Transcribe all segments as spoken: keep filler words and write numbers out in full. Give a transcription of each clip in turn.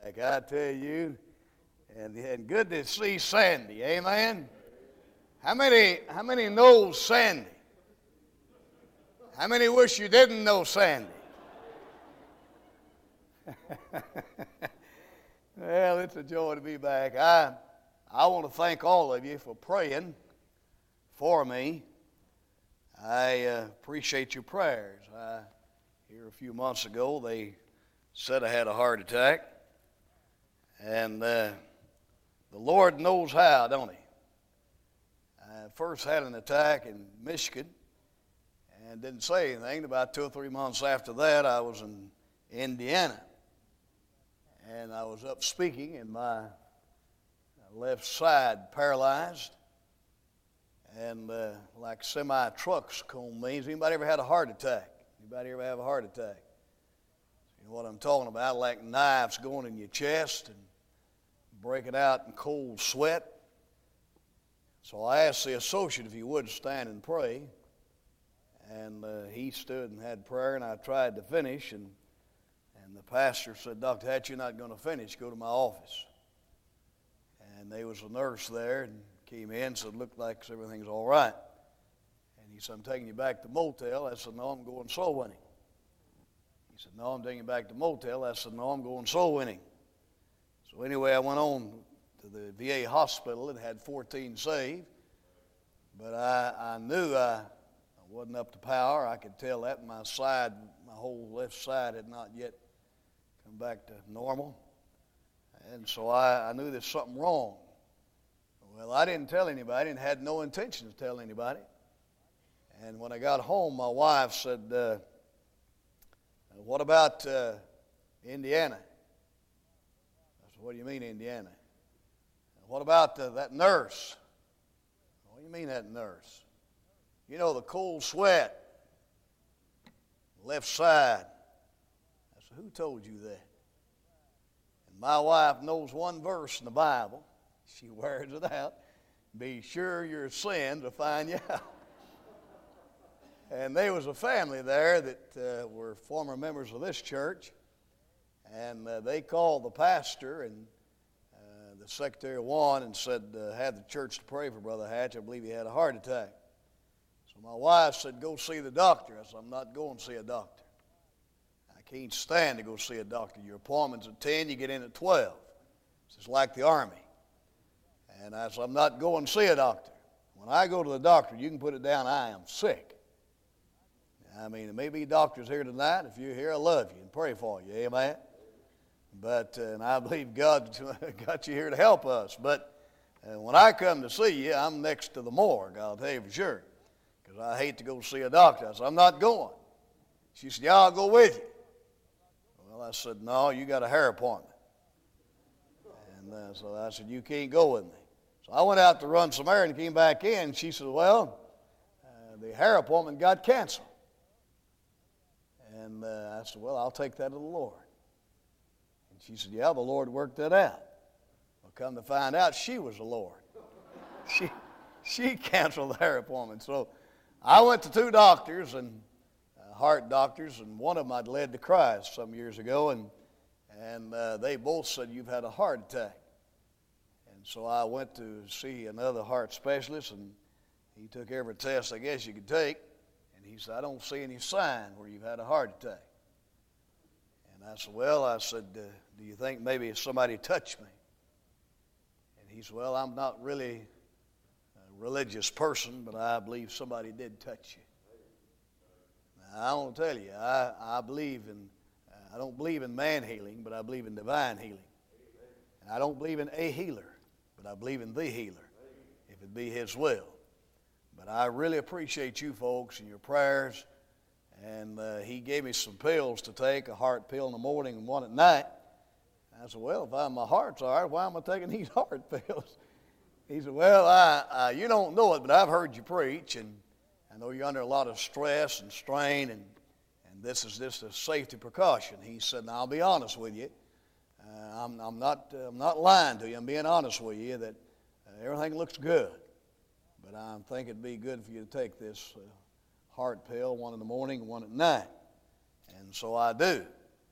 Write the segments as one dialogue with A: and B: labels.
A: Like I tell you, and, and good to see Sandy, amen? How many, how many know Sandy? How many wish you didn't know Sandy? Well, it's a joy to be back. I, I want to thank all of you for praying for me. I uh, appreciate your prayers. I, here a few months ago, they said I had a heart attack. And uh, the Lord knows how, don't he? I first had an attack in Michigan and didn't say anything. About two or three months after that, I was in Indiana. And I was up speaking, and my left side paralyzed. And uh, like semi-trucks come me. Has anybody ever had a heart attack? Anybody ever have a heart attack? You know what I'm talking about? Like knives going in your chest and breaking out in cold sweat. So I asked the associate if he would stand and pray. And uh, he stood and had prayer, and I tried to finish. And, and the pastor said, Doctor Hatch, you're not going to finish. Go to my office. And there was a nurse there and came in and said, look like everything's all right. And he said, I'm taking you back to motel. I said, no, I'm going soul winning. He said, no, I'm taking you back to motel. I said, no, I'm going soul winning. So anyway, I went on to the V A hospital and had fourteen saved. But I, I knew I, I wasn't up to power. I could tell that my side, my whole left side had not yet come back to normal. And so I, I knew there's something wrong. Well, I didn't tell anybody and had no intention to tell anybody. And when I got home, my wife said, uh, what about uh, Indiana? I said, what do you mean, Indiana? What about uh, that nurse? What do you mean, that nurse? You know, the cold sweat, left side. I said, who told you that? And my wife knows one verse in the Bible. She wears it out. Be sure your sins will find you out. And there was a family there that uh, were former members of this church. And uh, they called the pastor and uh, the secretary of one and said, uh, had the church to pray for Brother Hatch. I believe he had a heart attack. So my wife said, go see the doctor. I said, I'm not going to see a doctor. I can't stand to go see a doctor. Your appointment's at ten, you get in at twelve. It's just like the Army. And I said, I'm not going to see a doctor. When I go to the doctor, you can put it down, I am sick. I mean, there may be doctors here tonight. If you're here, I love you and pray for you. Amen? But, uh, and I believe God got you here to help us. But uh, when I come to see you, I'm next to the morgue, I'll tell you for sure. Because I hate to go see a doctor. I said, I'm not going. She said, yeah, I'll go with you. Well, I said, no, you got a hair appointment. And uh, so I said, you can't go with me. So I went out to run some errands and came back in. She said, well, uh, the hair appointment got canceled. And uh, I said, well, I'll take that to the Lord. And she said, yeah, the Lord worked that out. Well, come to find out, she was the Lord. She, she canceled the hair appointment. So I went to two doctors, and uh, heart doctors, and one of them I'd led to Christ some years ago, and, and uh, they both said, you've had a heart attack. And so I went to see another heart specialist, and he took every test I guess you could take. And he said, I don't see any sign where you've had a heart attack. And I said, well, I said, uh, do you think maybe somebody touched me? And he said, well, I'm not really a religious person, but I believe somebody did touch you. Now, I want to tell you, I, I believe in, uh, I don't believe in man healing, but I believe in divine healing. And I don't believe in a healer, but I believe in the healer, if it be his will. But I really appreciate you folks and your prayers. And uh, he gave me some pills to take, a heart pill in the morning and one at night. I said, well, if I, my heart's all right, why am I taking these heart pills? He said, well, I, I, you don't know it, but I've heard you preach, and I know you're under a lot of stress and strain, and, and this is just a safety precaution. He said, now, I'll be honest with you. Uh, I'm, I'm, not, uh, I'm not lying to you. I'm being honest with you that uh, everything looks good. But I think it'd be good for you to take this uh, heart pill, one in the morning and one at night. And so I do.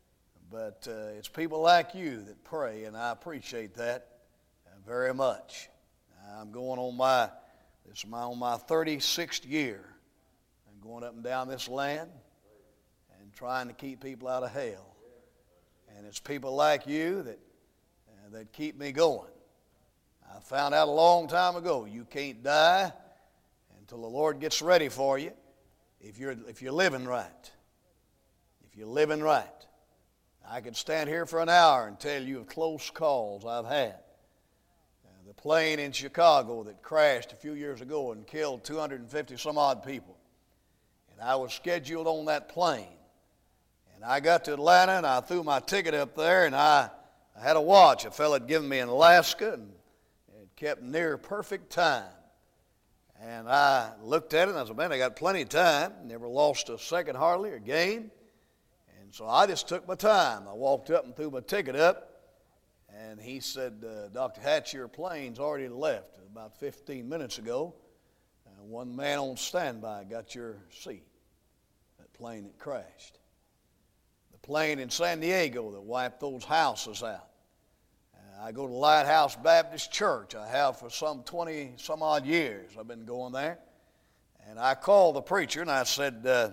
A: But uh, it's people like you that pray, and I appreciate that uh, very much. I'm going on my, this is my, on my thirty-sixth year. I'm going up and down this land and trying to keep people out of hell. And it's people like you that, uh, that keep me going. I found out a long time ago, you can't die until the Lord gets ready for you if you're, if you're living right. If you're living right. I could stand here for an hour and tell you of close calls I've had. Uh, the plane in Chicago that crashed a few years ago and killed two hundred fifty some odd people. And I was scheduled on that plane. And I got to Atlanta and I threw my ticket up there, and I, I had a watch a fellow had given me in Alaska, and it kept near perfect time. And I looked at it and I said, man, I got plenty of time. Never lost a second hardly or game. And so I just took my time. I walked up and threw my ticket up, and he said, uh, Doctor Hatch, your plane's already left about fifteen minutes ago. Uh, one man on standby got your seat, that plane that crashed. The plane in San Diego that wiped those houses out. Uh, I go to Lighthouse Baptist Church. I have for some twenty some odd years. I've been going there. And I called the preacher and I said, uh,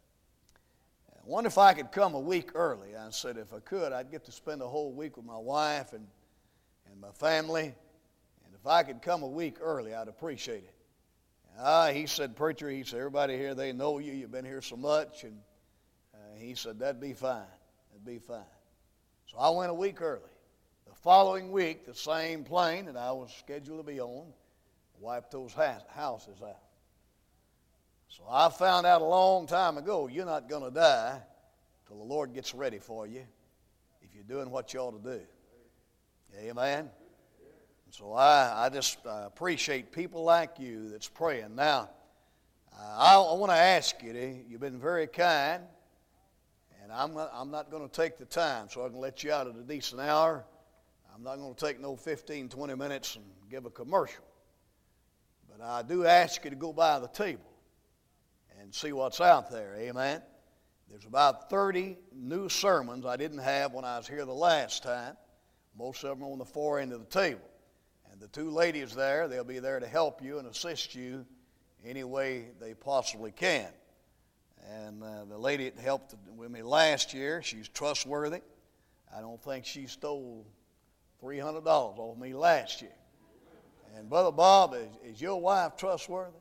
A: I wonder if I could come a week early. I said if I could, I'd get to spend a whole week with my wife and, and my family. And if I could come a week early, I'd appreciate it. Ah, he said, preacher, he said, everybody here, they know you. You've been here so much. And uh, he said, that'd be fine. That'd be fine. So I went a week early. The following week, the same plane that I was scheduled to be on wiped those houses out. So I found out a long time ago, you're not going to die till the Lord gets ready for you if you're doing what you ought to do. Amen? And so I, I just uh, appreciate people like you that's praying. Now, uh, I, I want to ask you, to, you've been very kind, and I'm not, I'm not going to take the time, so I can let you out at a decent hour. I'm not going to take no fifteen, twenty minutes and give a commercial. But I do ask you to go by the table and see what's out there, amen? There's about thirty new sermons I didn't have when I was here the last time. Most of them are on the far end of the table. And the two ladies there, they'll be there to help you and assist you any way they possibly can. And uh, the lady that helped with me last year, she's trustworthy. I don't think she stole three hundred dollars off me last year. And Brother Bob, is, is your wife trustworthy?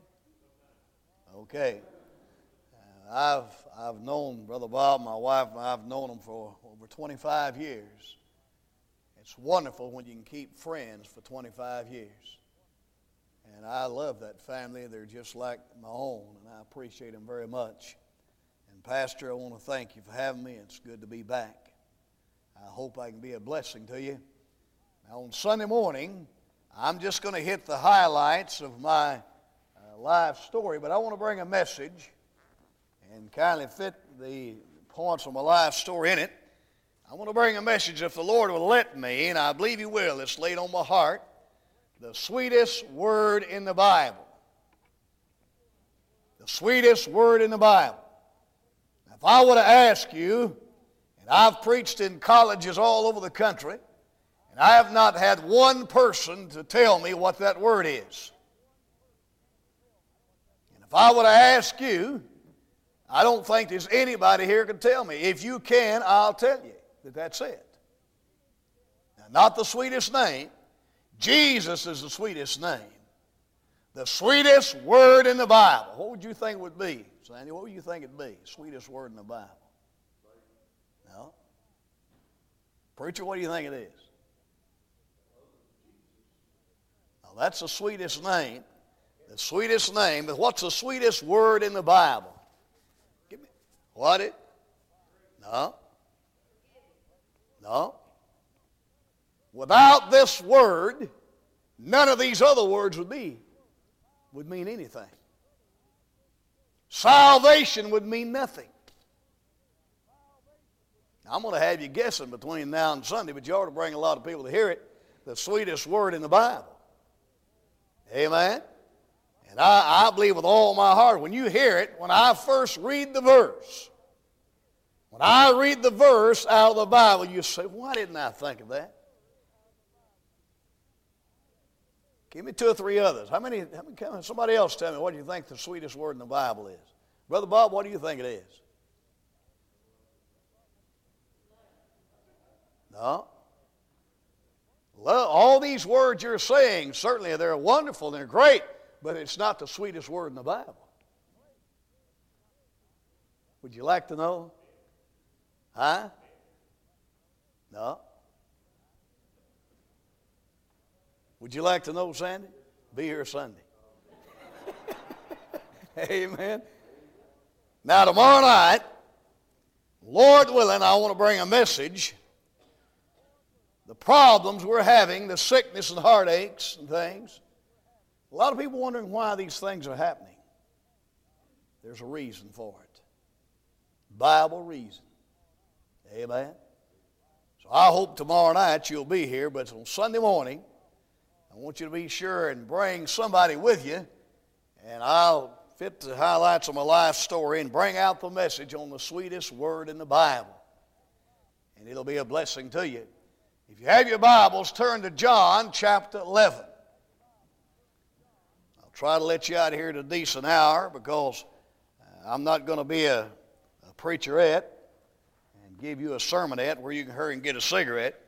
A: Okay. I've I've known Brother Bob, my wife, and I've known him for over twenty-five years. It's wonderful when you can keep friends for twenty-five years. And I love that family. They're just like my own, and I appreciate them very much. And Pastor, I want to thank you for having me. It's good to be back. I hope I can be a blessing to you. Now, on Sunday morning, I'm just going to hit the highlights of my uh, life story, but I want to bring a message and kindly fit the points of my life story in it. I want to bring a message, if the Lord will let me, and I believe He will. It's laid on my heart. The sweetest word in the Bible. The sweetest word in the Bible. Now, if I were to ask you, and I've preached in colleges all over the country, and I have not had one person to tell me what that word is. And if I were to ask you, I don't think there's anybody here can tell me. If you can, I'll tell you that that's it. Now, not the sweetest name. Jesus is the sweetest name. The sweetest word in the Bible. What would you think it would be, Sandy? What would you think it would be? Sweetest word in the Bible. No? Preacher, what do you think it is? Now, that's the sweetest name. The sweetest name. But what's the sweetest word in the Bible? What it? No. No. Without this word, none of these other words would be, would mean anything. Salvation would mean nothing. Now, I'm going to have you guessing between now and Sunday, but you ought to bring a lot of people to hear it. The sweetest word in the Bible. Amen? And I, I believe with all my heart, when you hear it, when I first read the verse, When I read the verse out of the Bible, you say, why didn't I think of that? Give me two or three others. How many, how many, somebody else tell me, what do you think the sweetest word in the Bible is? Brother Bob, what do you think it is? No. Love, all these words you're saying, certainly they're wonderful, they're great, but it's not the sweetest word in the Bible. Would you like to know? Huh? No. Would you like to know, Sandy? Be here Sunday. Amen. Now, tomorrow night, Lord willing, I want to bring a message. The problems we're having, the sickness and heartaches and things. A lot of people wondering why these things are happening. There's a reason for it. Bible reason. Amen. So I hope tomorrow night you'll be here, but on Sunday morning, I want you to be sure and bring somebody with you, and I'll fit the highlights of my life story and bring out the message on the sweetest word in the Bible. And it'll be a blessing to you. If you have your Bibles, turn to John chapter eleven. I'll try to let you out here at a decent hour because I'm not going to be a, a preacherette and give you a sermonette where you can hurry and get a cigarette.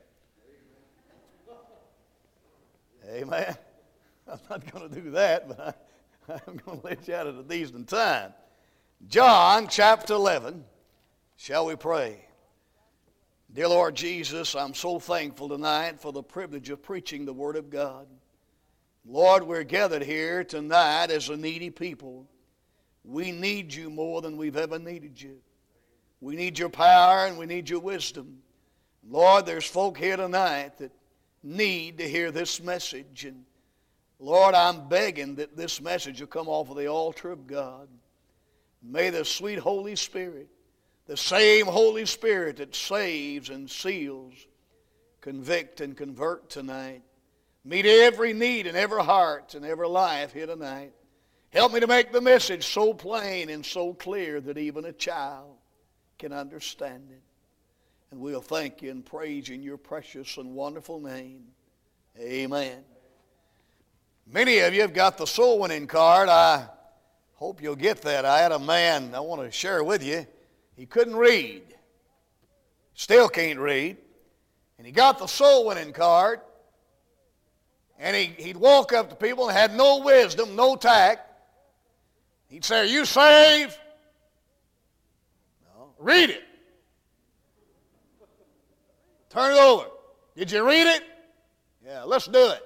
A: Amen. I'm not going to do that, but I, I'm going to let you out at a decent time. John chapter eleven. Shall we pray? Dear Lord Jesus, I'm so thankful tonight for the privilege of preaching the Word of God. Lord, we're gathered here tonight as a needy people. We need you more than we've ever needed you. We need your power and we need your wisdom. Lord, there's folk here tonight that need to hear this message. And Lord, I'm begging that this message will come off of the altar of God. May the sweet Holy Spirit, the same Holy Spirit that saves and seals, convict and convert tonight, meet every need in every heart and every life here tonight. Help me to make the message so plain and so clear that even a child can understand it. And we'll thank you and praise you in your precious and wonderful name. Amen. Many of you have got the soul winning card. I hope you'll get that. I had a man I want to share with you. He couldn't read. Still can't read. And he got the soul winning card. And he, he'd walk up to people and had no wisdom, no tact. He'd say, "Are you saved?" "No." "Read it." "Turn it over." "Did you read it?" "Yeah, let's do it."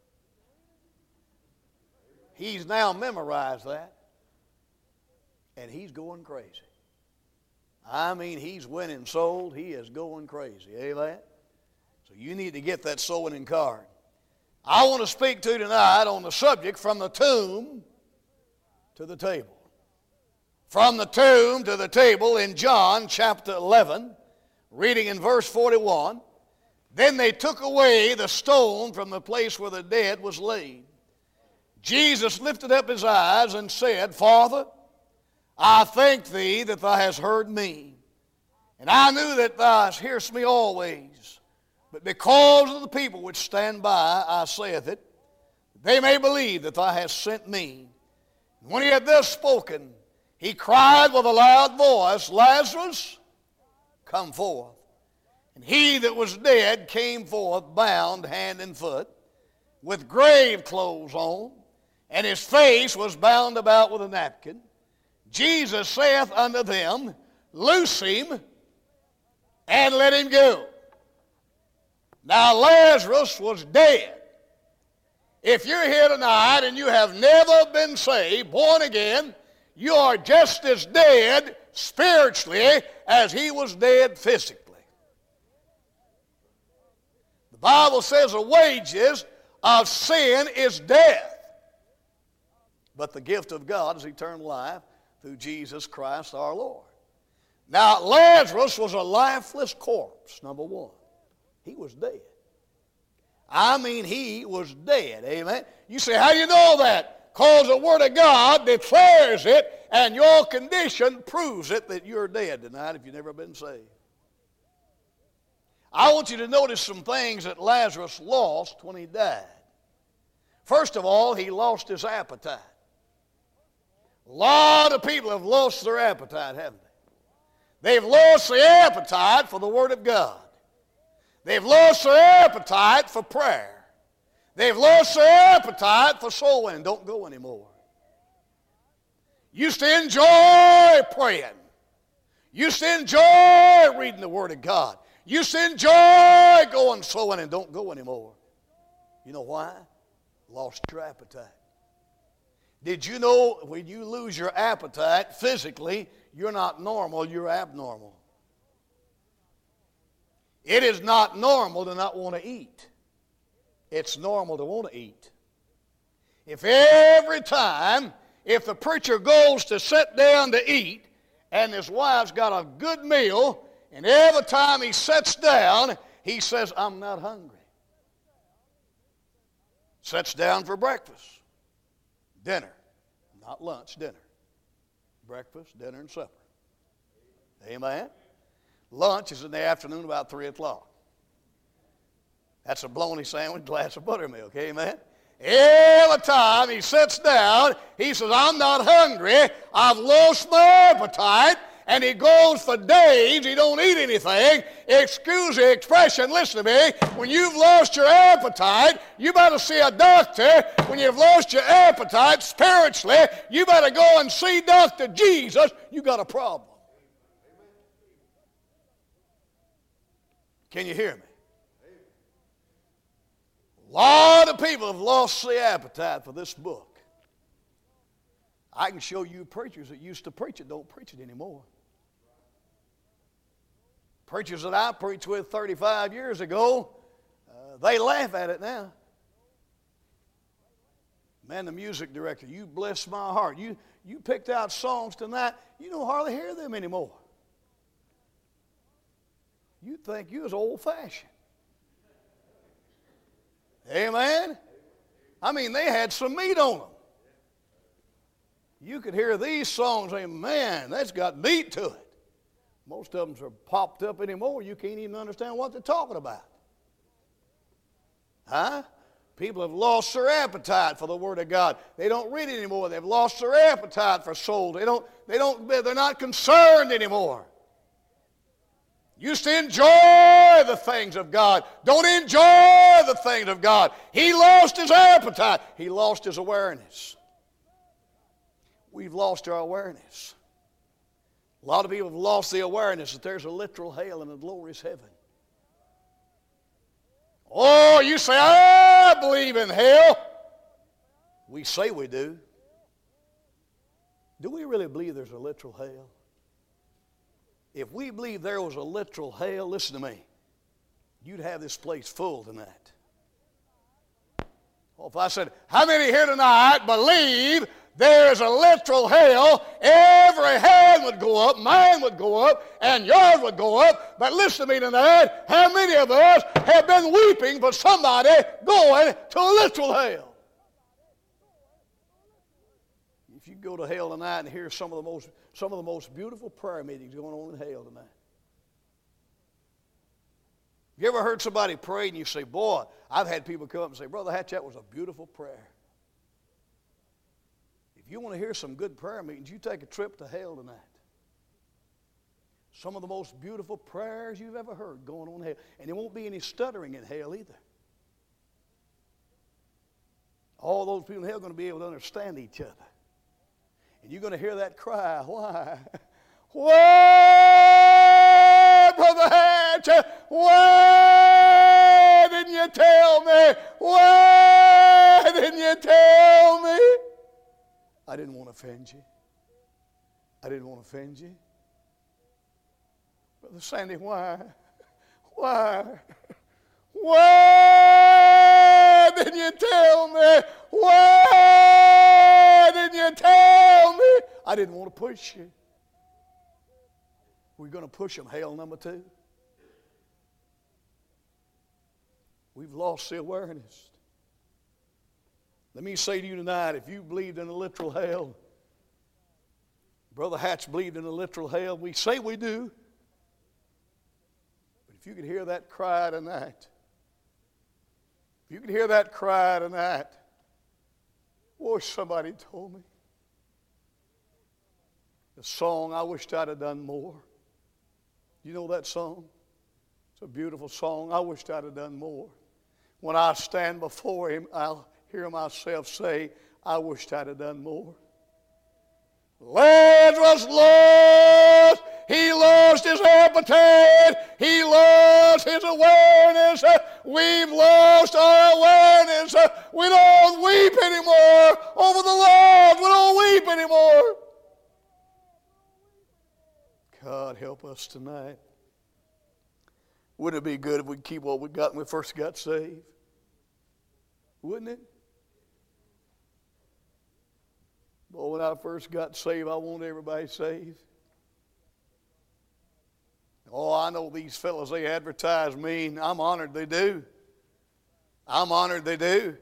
A: He's now memorized that. And he's going crazy. I mean, he's winning souls. He is going crazy. Amen? So you need to get that soul winning card. I want to speak to you tonight on the subject from the tomb to the table. From the tomb to the table in John chapter eleven, reading in verse forty-one. Then they took away the stone from the place where the dead was laid. Jesus lifted up his eyes and said, "Father, I thank thee that thou hast heard me. And I knew that thou hearest me always. But because of the people which stand by, I saith it, they may believe that thou hast sent me." And when he had thus spoken, he cried with a loud voice, "Lazarus, come forth." And he that was dead came forth, bound hand and foot, with grave clothes on, and his face was bound about with a napkin. Jesus saith unto them, "Loose him, and let him go." Now Lazarus was dead. If you're here tonight and you have never been saved, born again, you are just as dead spiritually as he was dead physically. The Bible says the wages of sin is death, but the gift of God is eternal life through Jesus Christ our Lord. Now, Lazarus was a lifeless corpse, number one. He was dead. I mean, he was dead, amen. You say, how do you know that? Because the Word of God declares it, and your condition proves it that you're dead tonight if you've never been saved. I want you to notice some things that Lazarus lost when he died. First of all, he lost his appetite. A lot of people have lost their appetite, haven't they? They've lost the appetite for the Word of God. They've lost their appetite for prayer. They've lost their appetite for soul winning. Don't go anymore. Used to enjoy praying. Used to enjoy reading the Word of God. Used to enjoy going soul winning. Don't go anymore. You know why? Lost your appetite. Did you know when you lose your appetite physically, you're not normal, you're abnormal. It is not normal to not want to eat. It's normal to want to eat. If every time, if the preacher goes to sit down to eat, and his wife's got a good meal, and every time he sits down, he says, I'm not hungry. Sits down for breakfast, dinner, not lunch, dinner. Breakfast, dinner, and supper. Amen? Lunch is in the afternoon about three o'clock. That's a bologna sandwich, glass of buttermilk. Amen? Every time he sits down, he says, I'm not hungry. I've lost my appetite. And he goes for days, he don't eat anything. Excuse the expression, listen to me. When you've lost your appetite, you better see a doctor. When you've lost your appetite spiritually, you better go and see Doctor Jesus. You got a problem. Can you hear me? A lot of people have lost the appetite for this book. I can show you preachers that used to preach it, don't preach it anymore. Preachers that I preached with thirty-five years ago, uh, they laugh at it now. Man, the music director, you bless my heart. You, you picked out songs tonight, you don't hardly hear them anymore. You'd think you was old-fashioned. Amen? I mean, they had some meat on them. You could hear these songs and say, man, that's got meat to it. Most of them are popped up anymore. You can't even understand what they're talking about. Huh? People have lost their appetite for the Word of God. They don't read it anymore. They've lost their appetite for soul. They don't, they don't, they're not concerned anymore. Used to enjoy the things of God. Don't enjoy the things of God. He lost his appetite. He lost his awareness. We've lost our awareness. A lot of people have lost the awareness that there's a literal hell and a glorious heaven. Oh, you say, I believe in hell. We say we do. Do we really believe there's a literal hell? If we believe there was a literal hell, listen to me, you'd have this place full tonight. Well, if I said, how many here tonight believe there's a literal hell, every hand would go up, mine would go up, and yours would go up. But listen to me tonight, how many of us have been weeping for somebody going to a literal hell? If you go to hell tonight and hear some of the most some of the most beautiful prayer meetings going on in hell tonight. Have you ever heard somebody pray and you say, boy, I've had people come up and say, Brother Hatch, that was a beautiful prayer. If you want to hear some good prayer meetings, you take a trip to hell tonight. Some of the most beautiful prayers you've ever heard going on in hell. And there won't be any stuttering in hell either. All those people in hell are going to be able to understand each other. And you're going to hear that cry. Why? Why, Brother Hatch? Why didn't you tell me? Why didn't you tell me? I didn't want to offend you. I didn't want to offend you. Brother Sandy, why? Why? Why didn't you tell me? Why didn't you tell me? I didn't want to push you. We're going to push them, hell number two. We've lost the awareness. Let me say to you tonight, if you believed in a literal hell, Brother Hatch believed in a literal hell. We say we do. But if you could hear that cry tonight, if you could hear that cry tonight, oh, somebody told me. The song, I wished I'd have done more. You know that song? It's a beautiful song. I wished I'd have done more. When I stand before him, I'll hear myself say, I wished I'd have done more. Lazarus lost. He lost his appetite. He lost his awareness. We've lost our awareness. We don't weep anymore over the Lord. We don't weep anymore. God help us tonight. Wouldn't it be good if we keep what we got when we first got saved? Wouldn't it? Well, when I first got saved, I want everybody saved. Oh, I know these fellows, they advertise me, and I'm honored they do. I'm honored they do.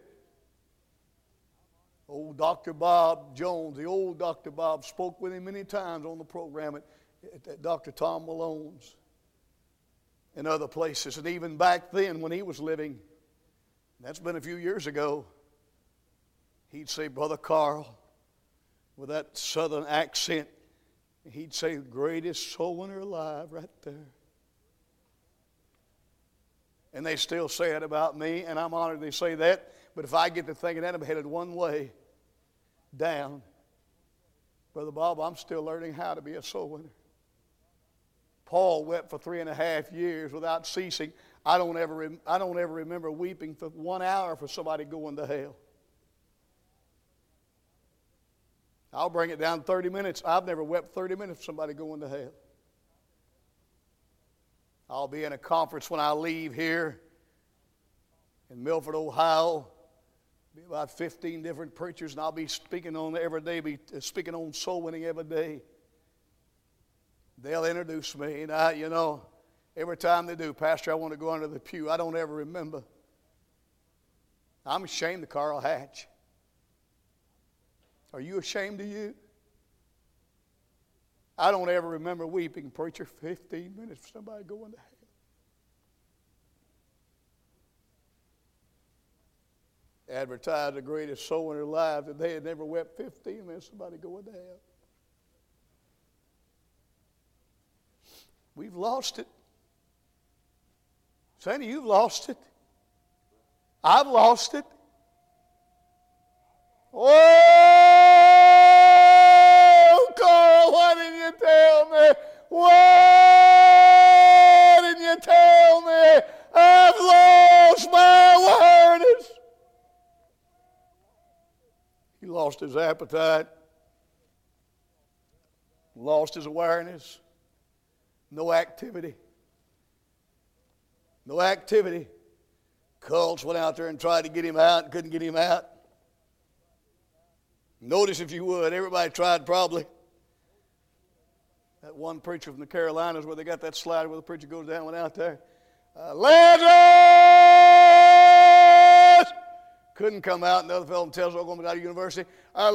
A: Old Doctor Bob Jones, the old Doctor Bob, spoke with him many times on the program at, at, at Doctor Tom Malone's and other places. And even back then when he was living, that's been a few years ago, he'd say, Brother Carl, with that southern accent, he'd say, the greatest soul winner alive right there. And they still say it about me, and I'm honored they say that. But if I get to thinking that, I'm headed one way, down. Brother Bob, I'm still learning how to be a soul winner. Paul wept for three and a half years without ceasing. I don't ever, rem- I don't ever remember weeping for one hour for somebody going to hell. I'll bring it down thirty minutes. I've never wept thirty minutes for somebody going to hell. I'll be in a conference when I leave here in Milford, Ohio. Be about fifteen different preachers, and I'll be speaking on every day, be speaking on soul winning every day. They'll introduce me, and I, you know, every time they do, Pastor, I want to go under the pew. I don't ever remember. I'm ashamed of Carl Hatch. Are you ashamed of you? I don't ever remember weeping, preacher, fifteen minutes for somebody going to hell. Advertised the greatest soul in their lives that they had never wept fifteen minutes for somebody going to hell. We've lost it. Sandy, you've lost it. I've lost it. Oh, Carl, why didn't you tell me? Why didn't you tell me? I've lost my awareness. He lost his appetite, lost his awareness, no activity. No activity. Cults went out there and tried to get him out and couldn't get him out. Notice, if you would, everybody tried probably. That one preacher from the Carolinas where they got that slide where the preacher goes down, went out there. Uh, Lazarus! Couldn't come out. Another fellow from Tulsa, Oklahoma University. Uh,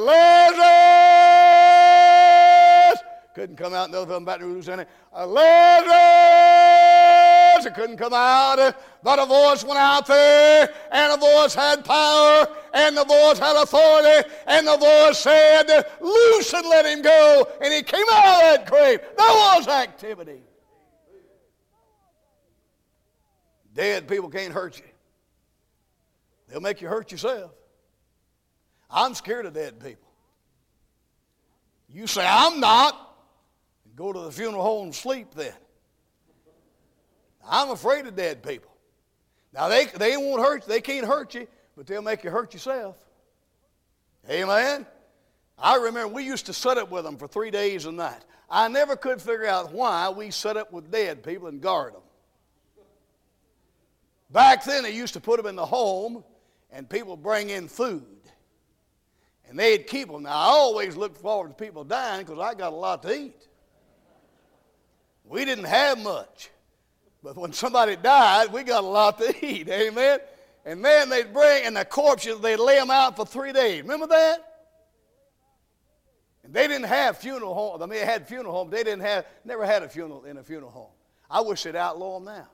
A: Lazarus! Couldn't come out. Another fellow from Baton Rouge, Louisiana. Uh, Lazarus! It couldn't come out. But a voice went out there, and a voice had power, and the voice had authority, and the voice said, loose and let him go. And he came out of that grave. There was activity. Dead people can't hurt you. They'll make you hurt yourself. I'm scared of dead people. You say, I'm not. Go to the funeral home and sleep then. I'm afraid of dead people. Now, they, they won't hurt you. They can't hurt you, but they'll make you hurt yourself. Amen? I remember we used to sit up with them for three days a night. I never could figure out why we sit up with dead people and guard them. Back then, they used to put them in the home, and people bring in food. And they'd keep them. Now, I always looked forward to people dying because I got a lot to eat. We didn't have much. But when somebody died, we got a lot to eat. Amen? And man, they'd bring, and the corpses, they'd lay them out for three days. Remember that? And they didn't have funeral homes. I mean, they had funeral homes. They didn't have, never had a funeral in a funeral home. I wish they'd outlaw them now.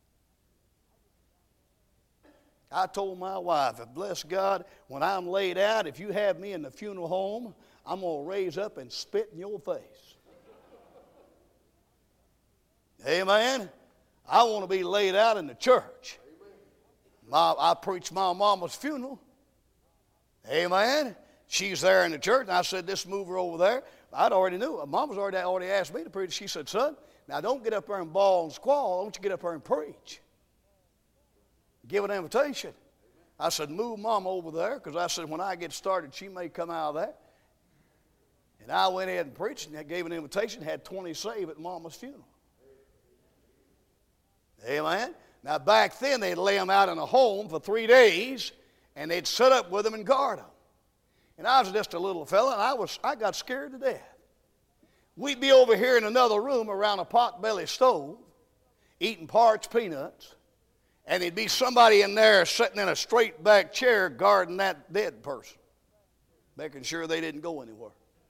A: I told my wife, bless God, when I'm laid out, if you have me in the funeral home, I'm going to raise up and spit in your face. Amen? I want to be laid out in the church. My, I preached my mama's funeral. Amen? She's there in the church, and I said, this move her over there. I'd already knew. Mama's already, already asked me to preach. She said, son, now don't get up there and bawl and squall. I want you to get up there and preach. Give an invitation. I said, move Mama over there, because I said, when I get started, she may come out of there. And I went ahead and preached, and gave an invitation, had twenty saved at Mama's funeral. Amen? Now, back then, they'd lay them out in a home for three days, and they'd sit up with them and guard them. And I was just a little fella, and I, was, I got scared to death. We'd be over here in another room around a pot-belly stove, eating parched peanuts, and there'd be somebody in there sitting in a straight-back chair guarding that dead person, making sure they didn't go anywhere.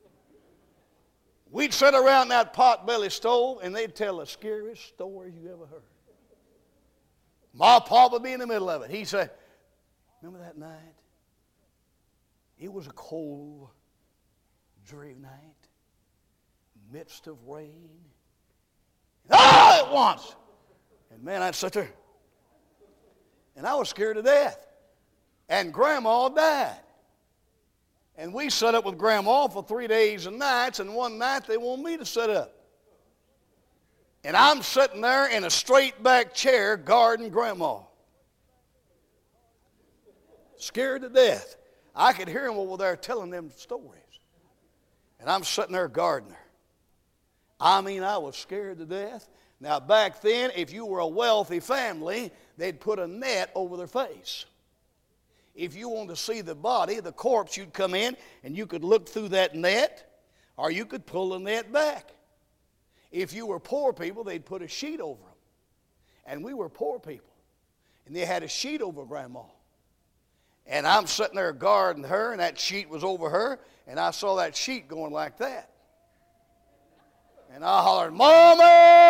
A: We'd sit around that pot-belly stove, and they'd tell the scariest story you ever heard. My pa would be in the middle of it. He said, remember that night? It was a cold, dreary night, midst of rain. All at once! And man, I'd sit there. And I was scared to death. And Grandma died. And we sat up with Grandma for three days and nights, and one night they want me to sit up. And I'm sitting there in a straight-back chair guarding Grandma. Scared to death. I could hear them over there telling them stories. And I'm sitting there guarding her. I mean, I was scared to death. Now, back then, if you were a wealthy family, they'd put a net over their face. If you wanted to see the body, the corpse, you'd come in and you could look through that net, or you could pull the net back. If you were poor people, they'd put a sheet over them. And we were poor people. And they had a sheet over Grandma. And I'm sitting there guarding her, and that sheet was over her, and I saw that sheet going like that. And I hollered, Mama!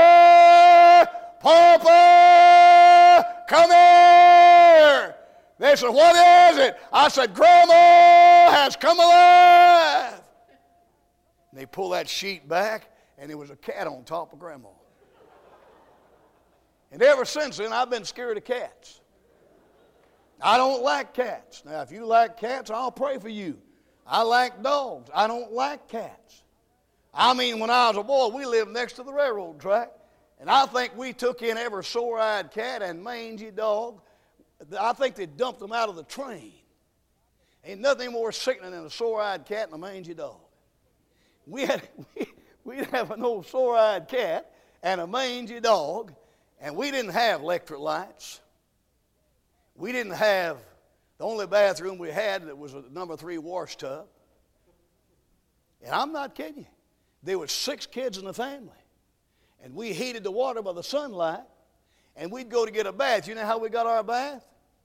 A: Papa! Come here! They said, what is it? I said, Grandma has come alive! And they pulled that sheet back, and there was a cat on top of Grandma. And ever since then, I've been scared of cats. I don't like cats. Now, if you like cats, I'll pray for you. I like dogs. I don't like cats. I mean, when I was a boy, we lived next to the railroad track, and I think we took in every sore-eyed cat and mangy dog. I think they dumped them out of the train. Ain't nothing more sickening than a sore-eyed cat and a mangy dog. We had... We, We'd have an old sore-eyed cat and a mangy dog, and we didn't have electric lights. We didn't have, the only bathroom we had that was a number three wash tub. And I'm not kidding you. There were six kids in the family, and we heated the water by the sunlight, and we'd go to get a bath. You know how we got our bath?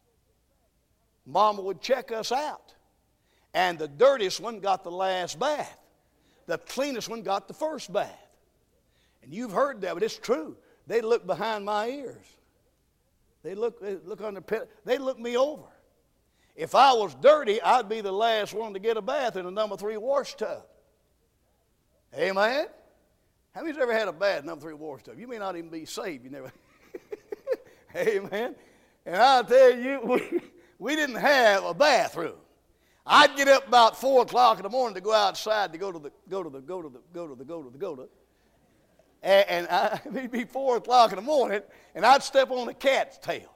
A: Mama would check us out, and the dirtiest one got the last bath. The cleanest one got the first bath. And you've heard that, but it's true. They look behind my ears. They look, they look under pit. They look me over. If I was dirty, I'd be the last one to get a bath in a number three wash tub. Amen? How many's ever had a bath in a number three wash tub? You may not even be saved. You never. Amen? And I'll tell you, we, we didn't have a bathroom. I'd get up about four o'clock in the morning to go outside to go to the go to the go to the go to the go to the go to, and, and I, it'd be four o'clock in the morning, and I'd step on a cat's tail.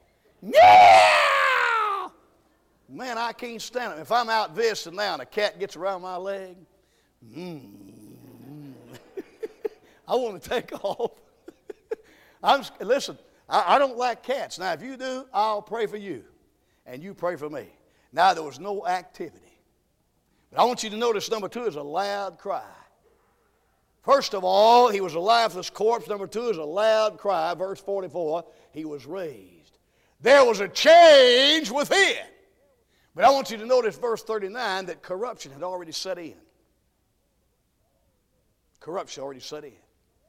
A: Yeah! Man, I can't stand it. If I'm out visiting now and a cat gets around my leg, mm, I want to take off. I'm listen. I, I don't like cats. Now, if you do, I'll pray for you, and you pray for me. Now, there was no activity. But I want you to notice number two is a loud cry. First of all, he was a lifeless corpse. Number two is a loud cry. Verse forty-four, he was raised. there was a change within. But I want you to notice verse thirty-nine that corruption had already set in. Corruption already set in.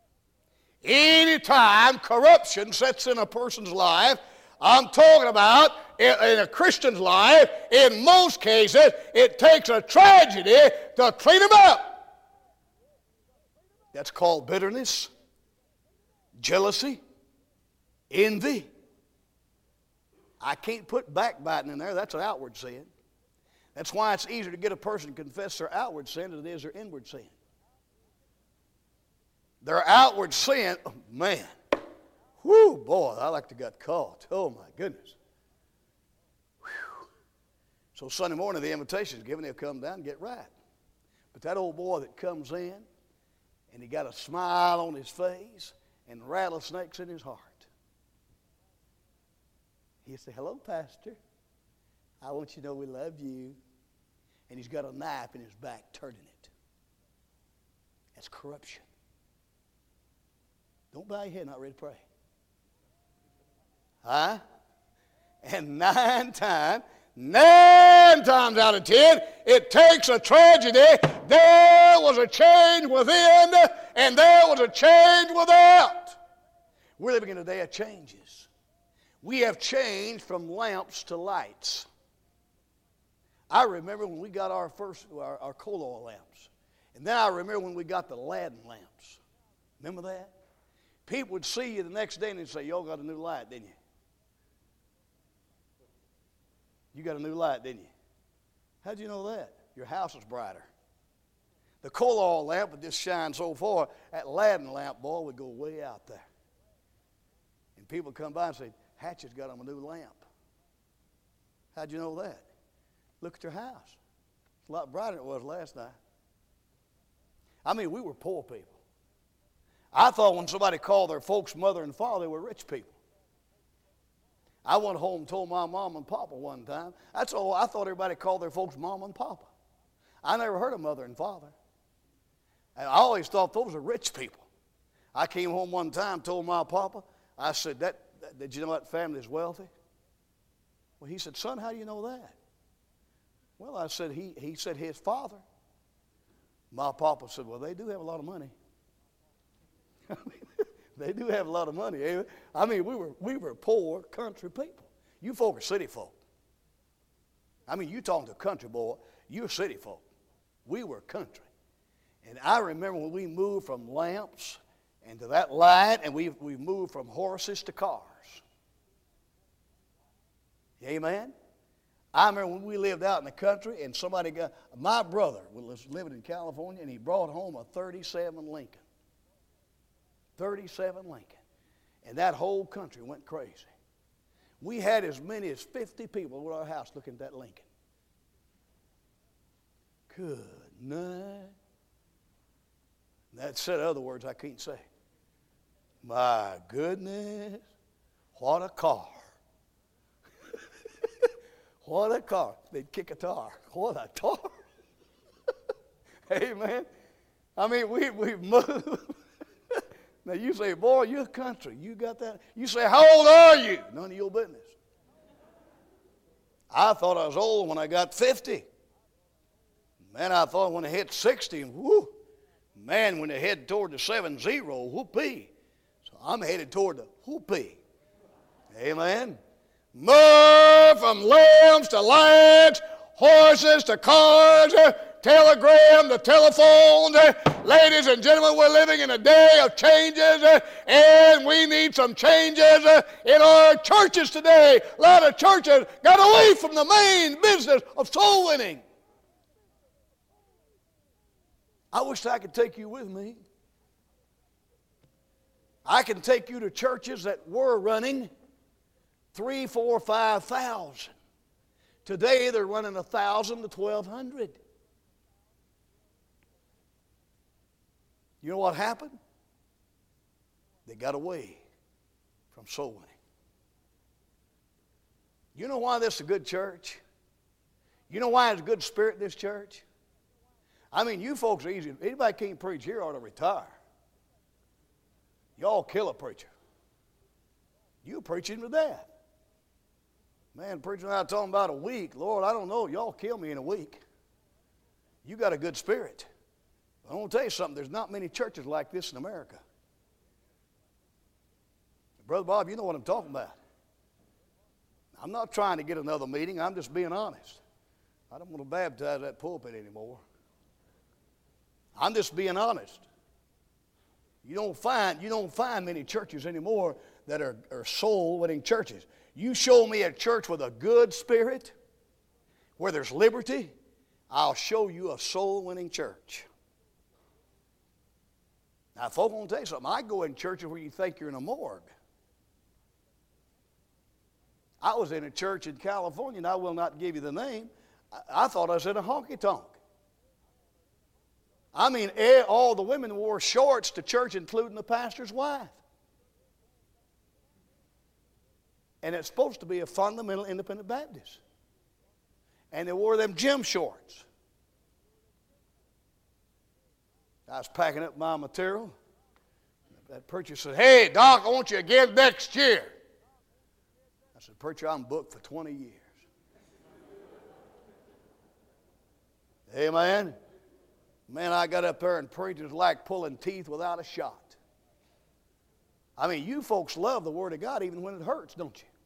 A: Anytime corruption sets in a person's life, I'm talking about in, in a Christian's life, in most cases, it takes a tragedy to clean them up. That's called bitterness, jealousy, envy. I can't put backbiting in there. That's an outward sin. That's why it's easier to get a person to confess their outward sin than it is their inward sin. Their outward sin, oh, man, whoo, boy, I like to get caught. Oh, my goodness. Whew. So Sunday morning, the invitation is given, he'll come down and get right. But that old boy that comes in, and he got a smile on his face and rattlesnakes in his heart. He'll say, hello, Pastor. I want you to know we love you. And he's got a knife in his back turning it. That's corruption. Don't bow your head, not ready to pray. Huh? And nine times, nine times out of ten, it takes a tragedy. There was a change within, and there was a change without. We're living in a day of changes. We have changed from lamps to lights. I remember when we got our first, our, our coal oil lamps. And then I remember when we got the Aladdin lamps. Remember that? People would see you the next day and they'd say, y'all got a new light, didn't you? You got a new light, didn't you? How'd you know that? Your house is brighter. The coal oil lamp would just shine so far. That Aladdin lamp, boy, would go way out there. And people would come by and say, Hatchett's got him a new lamp. How'd you know that? Look at your house. It's a lot brighter than it was last night. I mean, we were poor people. I thought when somebody called their folks mother and father, they were rich people. I went home and told my mom and papa one time. That's all. I thought everybody called their folks mom and papa. I never heard of mother and father. And I always thought those were rich people. I came home one time, told my papa, I said, that, that, did you know that family is wealthy? Well, he said, son, how do you know that? Well, I said, he, he said his father. My papa said, well, they do have a lot of money. They do have a lot of money. Eh? I mean, we were we were poor country people. You folk are city folk. I mean, you talking to a country boy, you're city folk. We were country. And I remember when we moved from lamps and to that light, and we we moved from horses to cars. Amen? I remember when we lived out in the country and somebody got, my brother was living in California and he brought home a thirty-seven Lincoln. thirty-seven Lincoln. And that whole country went crazy. We had as many as fifty people at our house looking at that Lincoln. Good night. That said other words I can't say. My goodness, what a car. What a car. They'd kick a tar. What a tar. Amen. I mean, we, we've moved. Now you say, boy, you're country. You got that? You say, how old are you? None of your business. I thought I was old when I got fifty. Man, I thought when I hit sixty, whoo. Man, when they head toward the seven zero, whoopee. So I'm headed toward the whoopee. Amen. Move from lambs to lights, horses to cars, telegram to telephones. Ladies and gentlemen, we're living in a day of changes, and we need some changes in our churches today. A lot of churches got away from the main business of soul winning. I wish I could take you with me. I can take you to churches that were running three, four, five thousand. Today they're running a thousand to twelve hundred. You know what happened? They got away from soul winning. You know why this is a good church? You know why there's a good spirit in this church? I mean, you folks are easy. Anybody can't preach here ought to retire. Y'all kill a preacher. You preach him to death. Man, preacher and I talking about a week. Lord, I don't know. Y'all kill me in a week. You got a good spirit. I want to tell you something. There's not many churches like this in America. Brother Bob, you know what I'm talking about. I'm not trying to get another meeting. I'm just being honest. I don't want to baptize that pulpit anymore. I'm just being honest. You don't find, you don't find many churches anymore that are, are soul-winning churches. You show me a church with a good spirit, where there's liberty, I'll show you a soul-winning church. Now, folks, I want to tell you something. I go in churches where you think you're in a morgue. I was in a church in California, and I will not give you the name. I, I thought I was in a honky-tonk. I mean, all the women wore shorts to church, including the pastor's wife. And it's supposed to be a fundamental independent Baptist. And they wore them gym shorts. I was packing up my material. That preacher said, "Hey, Doc, I want you again next year." I said, "Preacher, I'm booked for twenty years. Amen. Man, I got up there and preached. It was like pulling teeth without a shot. I mean, you folks love the Word of God even when it hurts, don't you?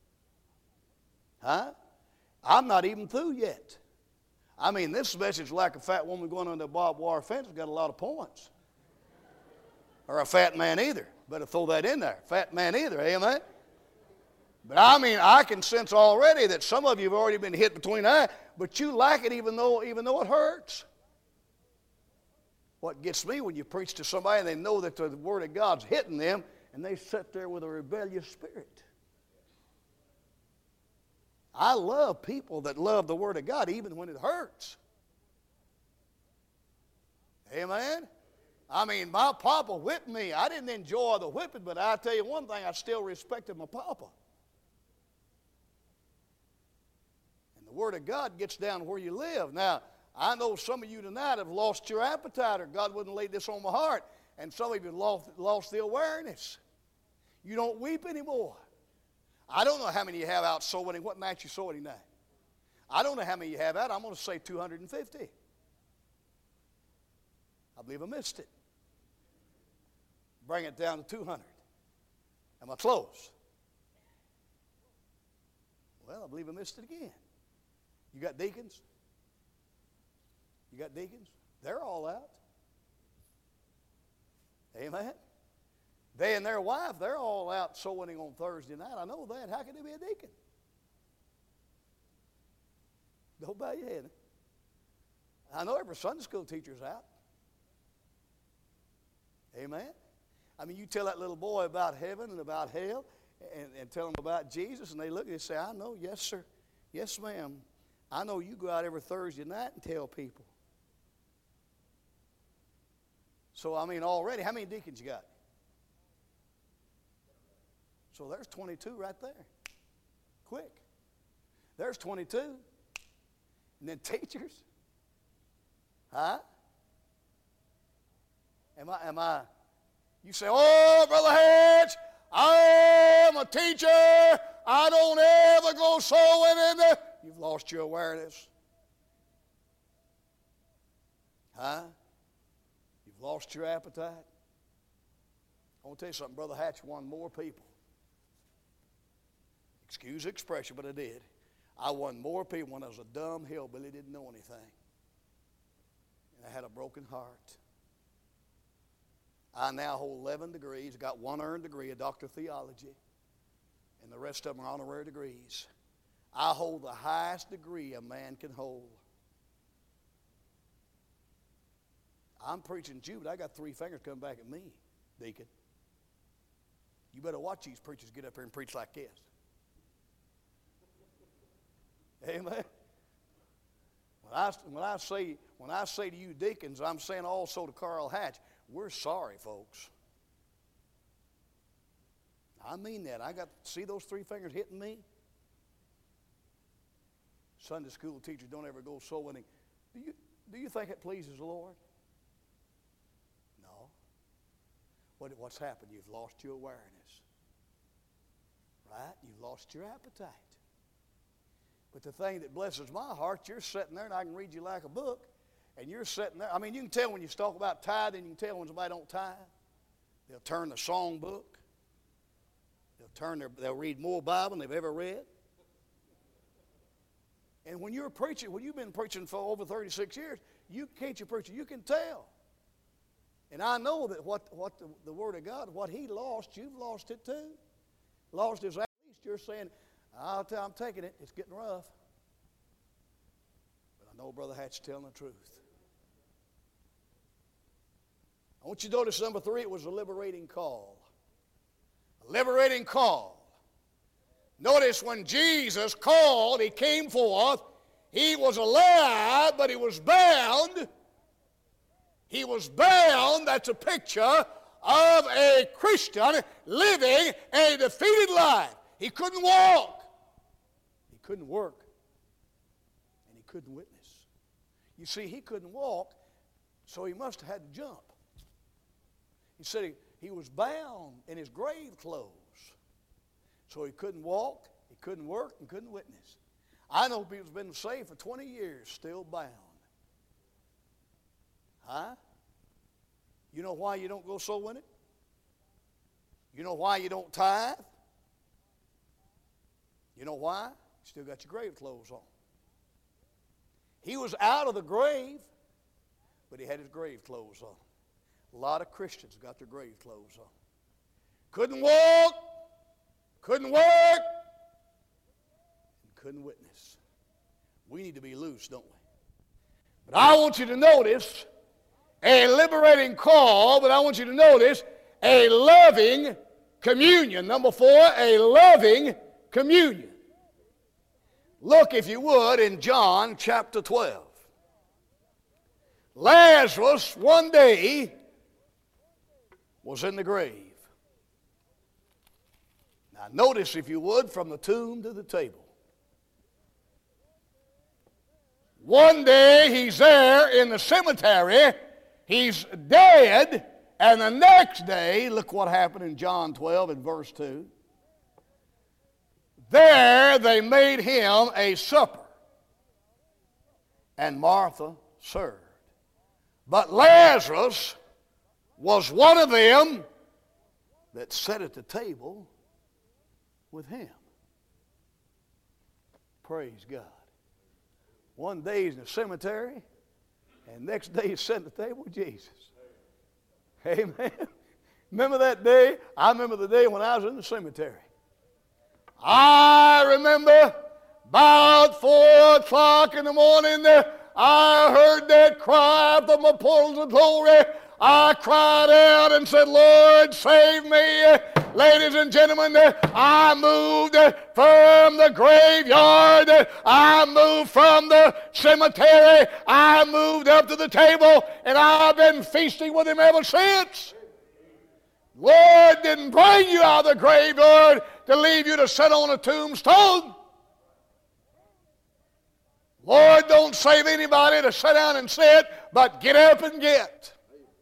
A: Huh? I'm not even through yet. I mean, this message is like a fat woman going under a barbed wire fence has got a lot of points. Or a fat man either. Better throw that in there. Fat man either, amen? But I mean, I can sense already that some of you have already been hit between the eyes, but you like it even though, even though it hurts. What gets me when you preach to somebody and they know that the Word of God's hitting them and they sit there with a rebellious spirit. I love people that love the Word of God even when it hurts. Amen? I mean, my papa whipped me. I didn't enjoy the whipping, but I tell you one thing, I still respected my papa. And the Word of God gets down where you live. Now, I know some of you tonight have lost your appetite, or God wouldn't lay this on my heart, and some of you have lost, lost the awareness. You don't weep anymore. I don't know how many you have out soul winning. What night you soul winning night? I don't know how many you have out. I'm going to say two hundred fifty. I believe I missed it. Bring it down to two hundred. Am I close? Well, I believe I missed it again. You got deacons? You got deacons? They're all out. Amen. They and their wife, they're all out soul winning on Thursday night. I know that. How can they be a deacon? Don't bow your head. I know every Sunday school teacher's out. Amen. I mean, you tell that little boy about heaven and about hell and, and tell them about Jesus, and they look and they say, "I know, yes, sir. Yes, ma'am. I know you go out every Thursday night and tell people." So, I mean, already, how many deacons you got? So there's twenty-two right there. Quick. There's twenty-two. And then teachers. Huh? Am I, am I, you say, "Oh, Brother Hatch, I'm a teacher. I don't ever go sowing in there." You've lost your awareness. Huh? You've lost your appetite. I want to tell you something. Brother Hatch won more people. Excuse the expression, but I did. I won more people when I was a dumb hillbilly, didn't know anything. And I had a broken heart. I now hold eleven degrees, got one earned degree, a doctor of theology, and the rest of them are honorary degrees. I hold the highest degree a man can hold. I'm preaching to you, but I got three fingers coming back at me, deacon. You better watch these preachers get up here and preach like this. Amen. When I, when I say when I say to you deacons, I'm saying also to Carl Hatch, we're sorry, folks. I mean that. I got see those three fingers hitting me. Sunday school teachers don't ever go soul winning. Do you do you think it pleases the Lord? No. What what's happened? You've lost your awareness. Right? You've lost your appetite. But the thing that blesses my heart, you're sitting there and I can read you like a book, and you're sitting there. I mean, you can tell when you talk about tithing, you can tell when somebody don't tithe. They'll turn the song book. They'll turn their, they'll read more Bible than they've ever read. And when you're preaching, when you've been preaching for over thirty-six years, you can't you preach, you can tell. And I know that what, what the, the Word of God, what He lost, you've lost it too. Lost is at least you're saying, I'll tell, I'm taking it. It's getting rough. But I know Brother Hatch's telling the truth. I want you to notice number three, it was a liberating call. A liberating call. Notice when Jesus called, He came forth. He was alive, but He was bound. He was bound. That's a picture of a Christian living a defeated life. He couldn't walk. He couldn't work. And he couldn't witness. You see, he couldn't walk, so he must have had to jump. He said he, he was bound in his grave clothes. So he couldn't walk, he couldn't work, and couldn't witness. I know people who've been saved for twenty years, still bound. Huh? You know why you don't go soul winning? You know why you don't tithe? You know why? You still got your grave clothes on. He was out of the grave, but he had his grave clothes on. A lot of Christians got their grave clothes on. Couldn't walk, couldn't work, and couldn't witness. We need to be loose, don't we? But I want you to notice a liberating call, but I want you to notice a loving communion. Number four, a loving communion. Look, if you would, in John chapter twelve. Lazarus one day was in the grave. Now notice, if you would, from the tomb to the table. One day he's there in the cemetery, he's dead, and the next day, look what happened in John twelve in verse two. There they made him a supper, and Martha served. But Lazarus was one of them that sat at the table with him. Praise God. One day he's in the cemetery, and next day he's sitting at the table with Jesus. Amen. Remember that day? I remember the day when I was in the cemetery. I remember about four o'clock in the morning, I heard that cry from the portals of glory. I cried out and said, Lord, save me. Ladies and gentlemen, I moved from the graveyard. I moved from the cemetery. I moved up to the table, and I've been feasting with him ever since. Lord didn't bring you out of the graveyard to leave you to sit on a tombstone. Lord don't save anybody to sit down and sit, but get up and get.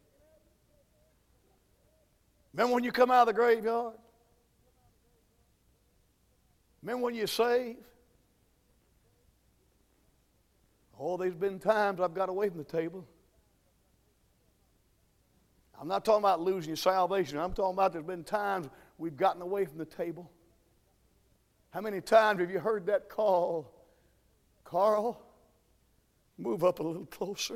A: Remember when you come out of the graveyard? Remember when you're saved? Oh, there's been times I've got away from the table. I'm not talking about losing your salvation. I'm talking about there's been times we've gotten away from the table. How many times have you heard that call? Carl, move up a little closer.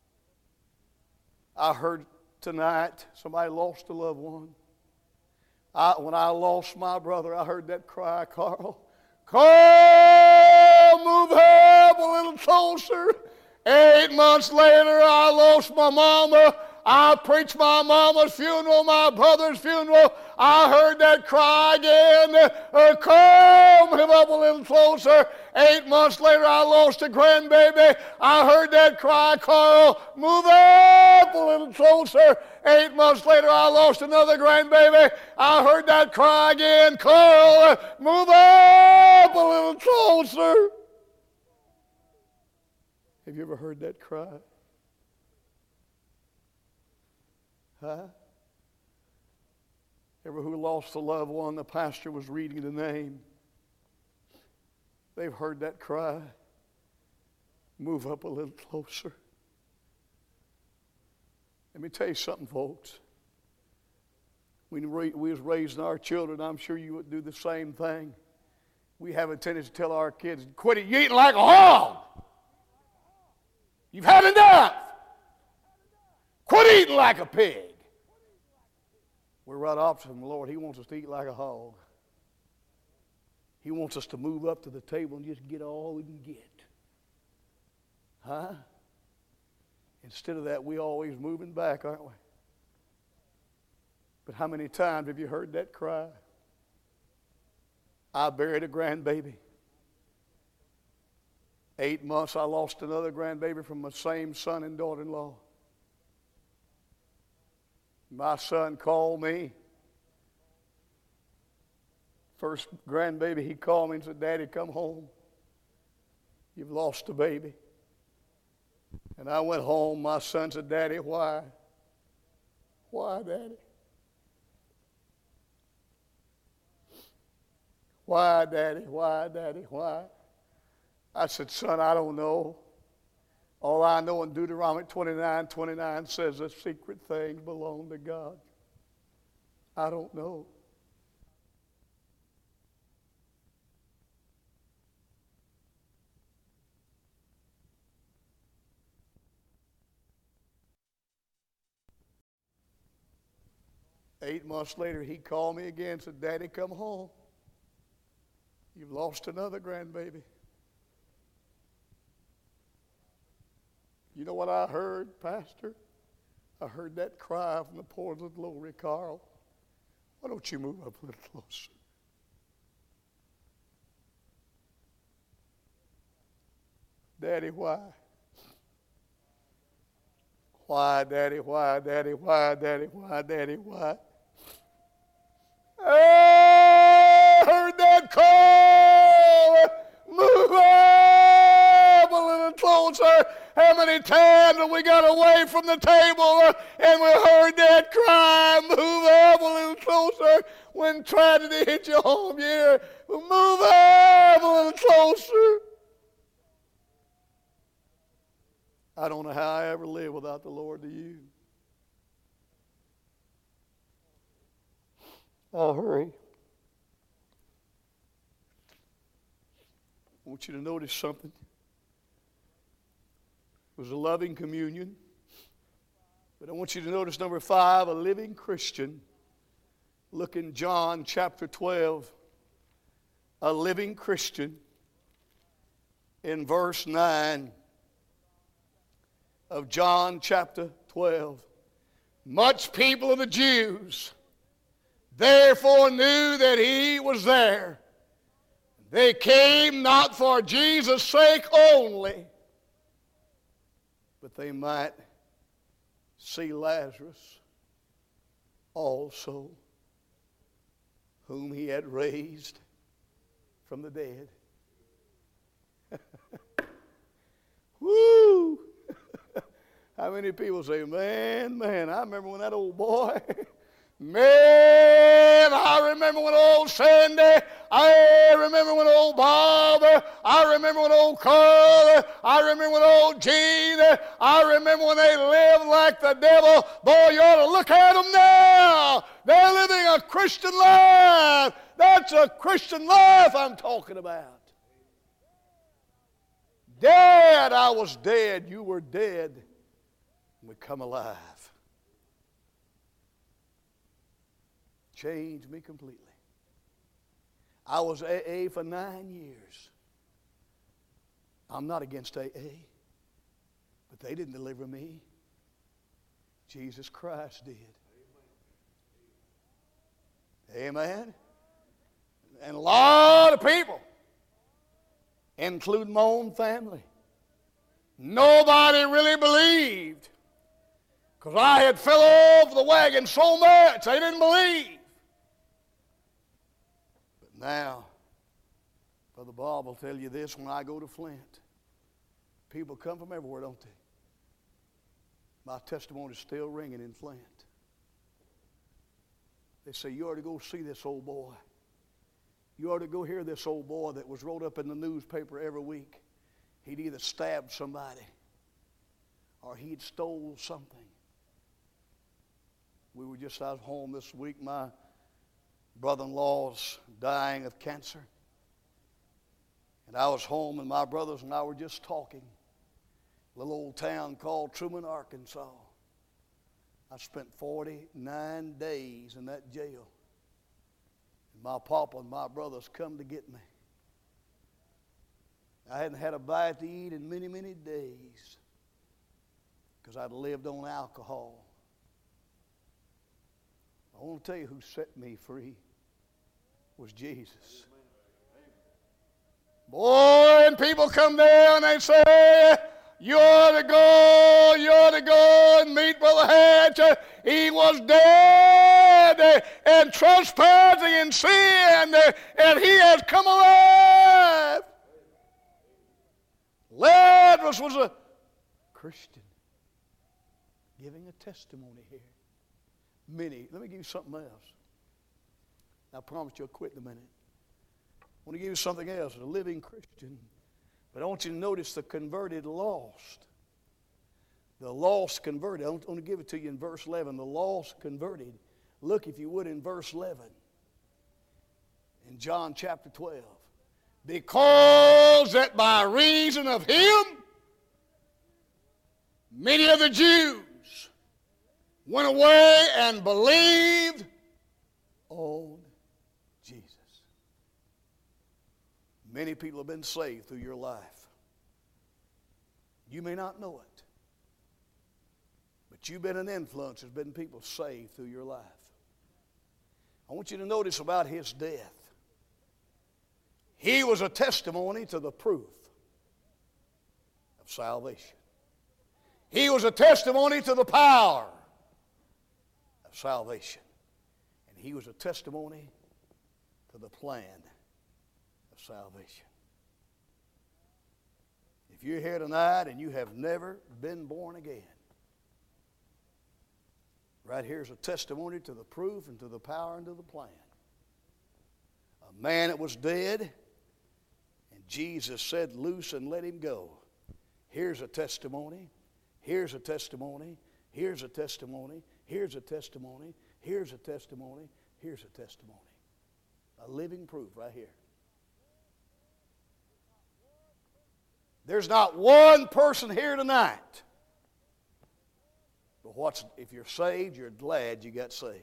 A: I heard tonight somebody lost a loved one. I, when I lost my brother, I heard that cry, Carl. Carl, move up a little closer. Eight months later, I lost my mama. I preached my mama's funeral, my brother's funeral. I heard that cry again. Uh, Carl, move up a little closer. Eight months later, I lost a grandbaby. I heard that cry, Carl, move up a little closer. Eight months later, I lost another grandbaby. I heard that cry again, Carl, move up a little closer. Have you ever heard that cry? Huh? Ever who lost a loved one, the pastor was reading the name. They've heard that cry. Move up a little closer. Let me tell you something, folks. When we was raising our children, I'm sure you would do the same thing. We have a tendency to tell our kids, quit it, you eating like a hog. You've had enough. Quit eating like a pig. We're right opposite from the Lord. He wants us to eat like a hog. He wants us to move up to the table and just get all we can get. Huh? Instead of that, we're always moving back, aren't we? But how many times have you heard that cry? I buried a grandbaby. Eight months, I lost another grandbaby from my same son and daughter-in-law. My son called me. First grandbaby, he called me and said, Daddy, come home. You've lost a baby. And I went home. My son said, Daddy, why? Why, Daddy? Why, Daddy? Why, Daddy? Why? I said, son, I don't know. All I know in Deuteronomy twenty-nine twenty-nine says the secret things belong to God. I don't know. Eight months later, he called me again and said, Daddy, come home. You've lost another grandbaby. You know what I heard, Pastor? I heard that cry from the poor little glory, Carl. Why don't you move up a little closer? Daddy, why? Why, Daddy, why, Daddy, why, Daddy, why, Daddy, why? I heard that call. Move up a little closer. How many times have we got away from the table and we heard that cry? Move up a little closer when tragedy hit you home here. Move up a little closer. I don't know how I ever lived without the Lord to you. I'll hurry. I want you to notice something. It was a loving communion. But I want you to notice number five, a living Christian. Look in John chapter twelve. A living Christian in verse nine of John chapter twelve. Much people of the Jews therefore knew that he was there. They came not for Jesus' sake only, but they might see Lazarus also, whom he had raised from the dead. Woo! How many people say, man, man, I remember when that old boy, man, I remember when old Sandy, I remember when old Bob, I remember when old Carl, I remember when old Gene, I remember when they lived like the devil. Boy, you ought to look at them now. They're living a Christian life. That's a Christian life I'm talking about. Dead, I was dead. You were dead. We come alive. Changed me completely. I was A A for nine years. I'm not against A A, but they didn't deliver me. Jesus Christ did. Amen. And a lot of people, including my own family, nobody really believed. Because I had fell off the wagon so much, they didn't believe. But now, Brother Bob will tell you this, when I go to Flint, people come from everywhere, don't they? My testimony is still ringing in Flint. They say, you ought to go see this old boy. You ought to go hear this old boy that was wrote up in the newspaper every week. He'd either stabbed somebody or he'd stole something. We were just out home this week. My brother-in-law's dying of cancer. And I was home, and my brothers and I were just talking. A little old town called Truman, Arkansas. I spent forty-nine days in that jail. And my papa and my brothers come to get me. I hadn't had a bite to eat in many, many days because I'd lived on alcohol. I want to tell you who set me free was Jesus. Boy, and people come there and they say, you ought to go, you ought to go and meet Brother Hatch. He was dead and trespassing in sin, and he has come alive. Lazarus was a Christian giving a testimony here. Many. Let me give you something else. I promise you I'll quit in a minute. I want to give you something else. A living Christian. But I want you to notice the converted lost. The lost converted. I want to give it to you in verse eleven. The lost converted. Look, if you would, in verse eleven. In John chapter twelve. Because that by reason of him, many of the Jews went away and believed on Jesus. Many people have been saved through your life. You may not know it, but you've been an influence. There's been people saved through your life. I want you to notice about his death. He was a testimony to the proof of salvation. He was a testimony to the power of salvation. And he was a testimony to the plan of salvation. If you're here tonight and you have never been born again, right here's a testimony to the proof and to the power and to the plan. A man that was dead, and Jesus said, loose and let him go. Here's a testimony. Here's a testimony. Here's a testimony. Here's a testimony. Here's a testimony. Here's a testimony. A living proof right here. There's not one person here tonight. But what's, if you're saved, you're glad you got saved.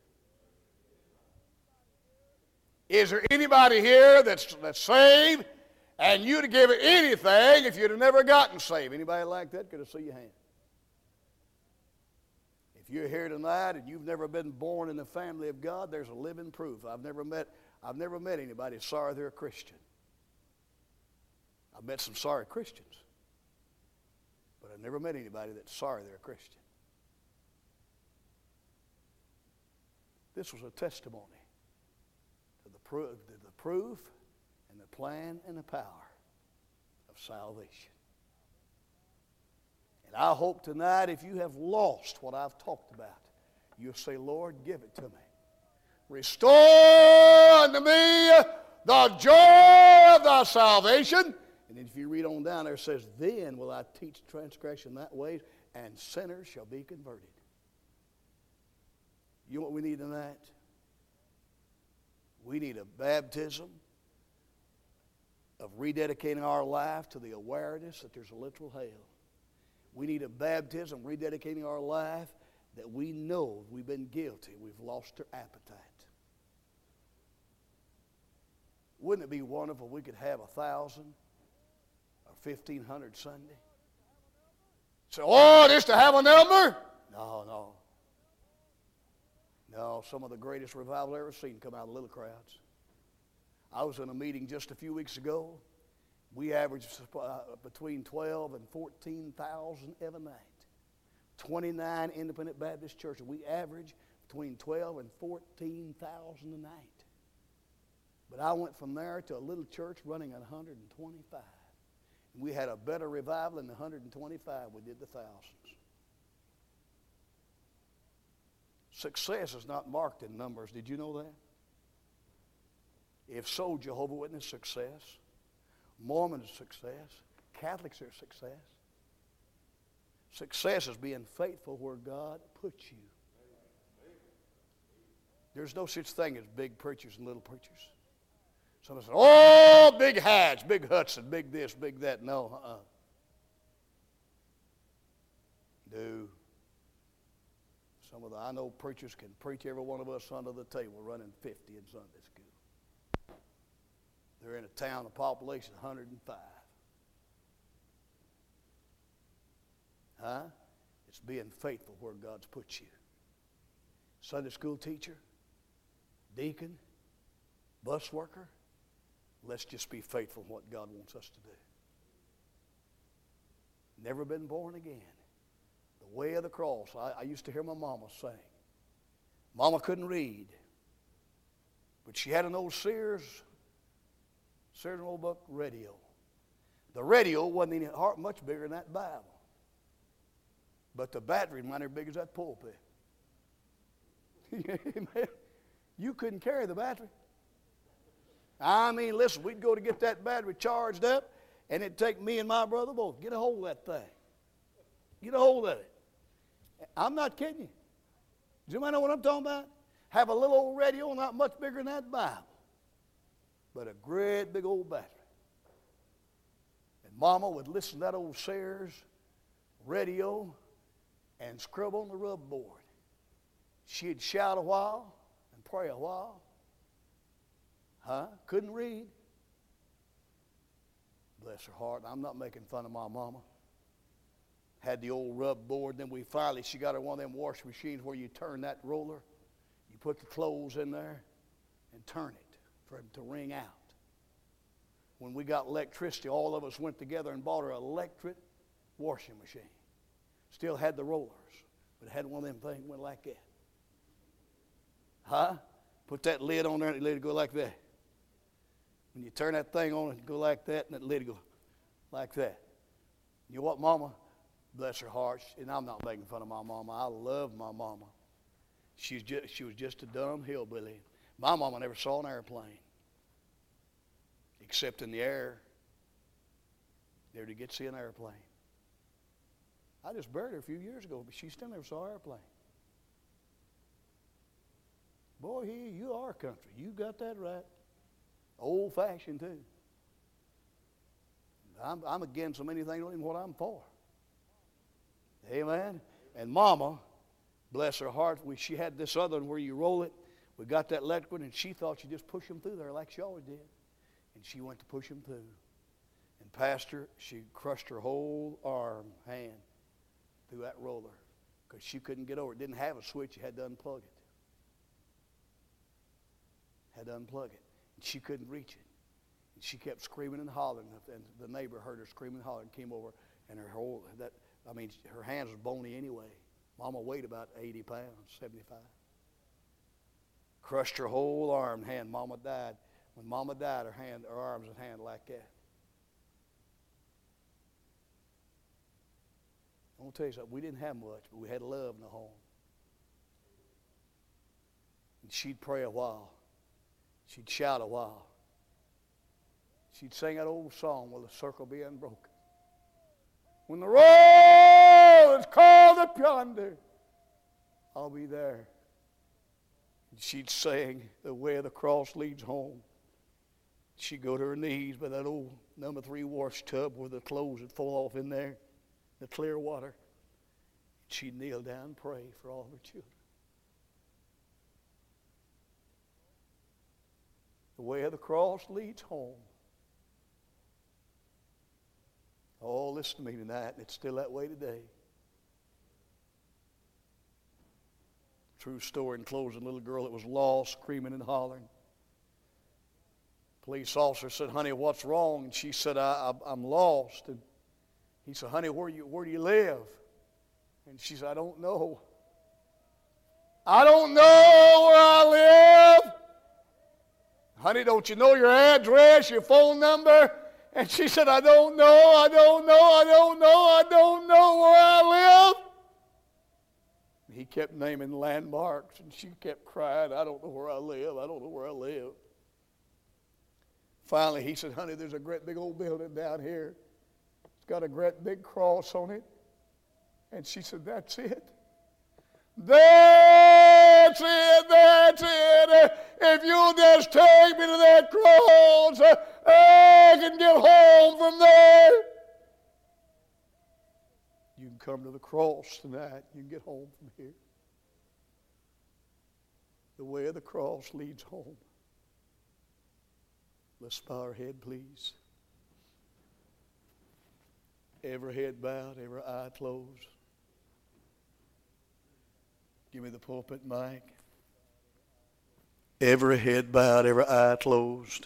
A: Is there anybody here that's, that's saved and you'd have given anything if you'd have never gotten saved? Anybody like that? Could I see your hand? If you're here tonight and you've never been born in the family of God, there's a living proof. I've never met, I've never met anybody that's sorry they're a Christian. I've met some sorry Christians, but I've never met anybody that's sorry they're a Christian. This was a testimony to the proof, to the proof and the plan and the power of salvation. And I hope tonight, if you have lost what I've talked about, you'll say, Lord, give it to me. Restore unto me the joy of thy salvation. And then if you read on down there, it says, then will I teach transgression that way, and sinners shall be converted. You know what we need tonight? We need a baptism of rededicating our life to the awareness that there's a literal hell. We need a baptism rededicating our life that we know we've been guilty. We've lost our appetite. Wouldn't it be wonderful if we could have a thousand or fifteen hundred Sunday? So, oh, just to have a number? No, no. No, some of the greatest revival I've ever seen come out of little crowds. I was in a meeting just a few weeks ago. We averaged uh, between twelve and fourteen thousand every night. twenty-nine independent Baptist churches. We average between twelve and fourteen thousand a night. But I went from there to a little church running at one hundred twenty-five. And we had a better revival than the one hundred twenty-five we did the thousands. Success is not marked in numbers. Did you know that? If so, Jehovah's Witness, success. Mormons, success. Catholics are success. Success is being faithful where God puts you. There's no such thing as big preachers and little preachers. Someone says, oh, big hats, big Hudson, big this, big that. No, uh-uh. Do. Some of the, I know preachers can preach every one of us under the table running fifty in Sunday school. They're in a town of population one hundred five. Huh? It's being faithful where God's put you. Sunday school teacher, deacon, bus worker, let's just be faithful in what God wants us to do. Never been born again. The way of the cross. I, I used to hear my mama sing. Mama couldn't read, but she had an old Sears, Sears and Roebuck radio. The radio wasn't any much bigger than that Bible, but the battery might as big as that pulpit. You couldn't carry the battery. I mean, listen, we'd go to get that battery charged up, and it'd take me and my brother both. Get a hold of that thing. Get a hold of it. I'm not kidding you. Does anybody know what I'm talking about? Have a little old radio, not much bigger than that Bible, but a great big old battery. And Mama would listen to that old Sears radio and scrub on the rub board. She'd shout a while and pray a while. Huh? Couldn't read. Bless her heart. I'm not making fun of my mama. Had the old rub board. Then we finally, she got her one of them washing machines where you turn that roller. You put the clothes in there and turn it for it to wring out. When we got electricity, all of us went together and bought her an electric washing machine. Still had the rollers, but it had one of them things that went like that. Huh? Put that lid on there and the lid would go like that. When you turn that thing on, it go like that, and that lid go like that. You know what, Mama? Bless her heart, and I'm not making fun of my mama. I love my mama. She's just, she was just a dumb hillbilly. My mama never saw an airplane, except in the air. Never did get to see an airplane. I just buried her a few years ago, but she still never saw an airplane. Boy, he, you are country. You got that right. Old-fashioned, too. I'm, I'm against so many things, not even what I'm for. Amen. And Mama, bless her heart, we, she had this other one where you roll it. We got that electric one, and she thought you just push them through there like she always did. And she went to push them through. And Pastor, she crushed her whole arm, hand, through that roller because she couldn't get over it. Didn't have a switch. You had to unplug it. Had to unplug it. And she couldn't reach it. And she kept screaming and hollering. And the neighbor heard her screaming and hollering, came over, and her whole, that, I mean, her hands were bony anyway. Mama weighed about eighty pounds, seventy-five. Crushed her whole arm and hand. Mama died. When Mama died, her hand, her arms and hand like that. I'm going to tell you something. We didn't have much, but we had love in the home. And she'd pray a while. She'd shout a while. She'd sing that old song, Will the Circle Be Unbroken? When the roll is called up yonder, I'll be there. And she'd sing, The Way of the Cross Leads Home. She'd go to her knees by that old number three wash tub where the clothes would fall off in there, the clear water. She'd kneel down and pray for all her children. The way of the cross leads home. Oh, listen to me tonight, and it's still that way today. True story in closing, a little girl that was lost, screaming and hollering. Police officer said, honey, what's wrong? And she said, I, I, I'm lost. And he said, honey, where, you, where do you live? And she said, I don't know. I don't know where I live. Honey, don't you know your address, your phone number? And she said, I don't know, I don't know, I don't know, I don't know where I live. He kept naming landmarks, and she kept crying, I don't know where I live, I don't know where I live. Finally, he said, honey, there's a great big old building down here. It's got a great big cross on it. And she said, that's it. That's it, that's it. If you'll just take me to that cross, I can get home from there. You can come to the cross tonight. You can get home from here. The way of the cross leads home. Let's bow our head, please. Every head bowed, every eye closed. Give me the pulpit mic. Every head bowed, every eye closed.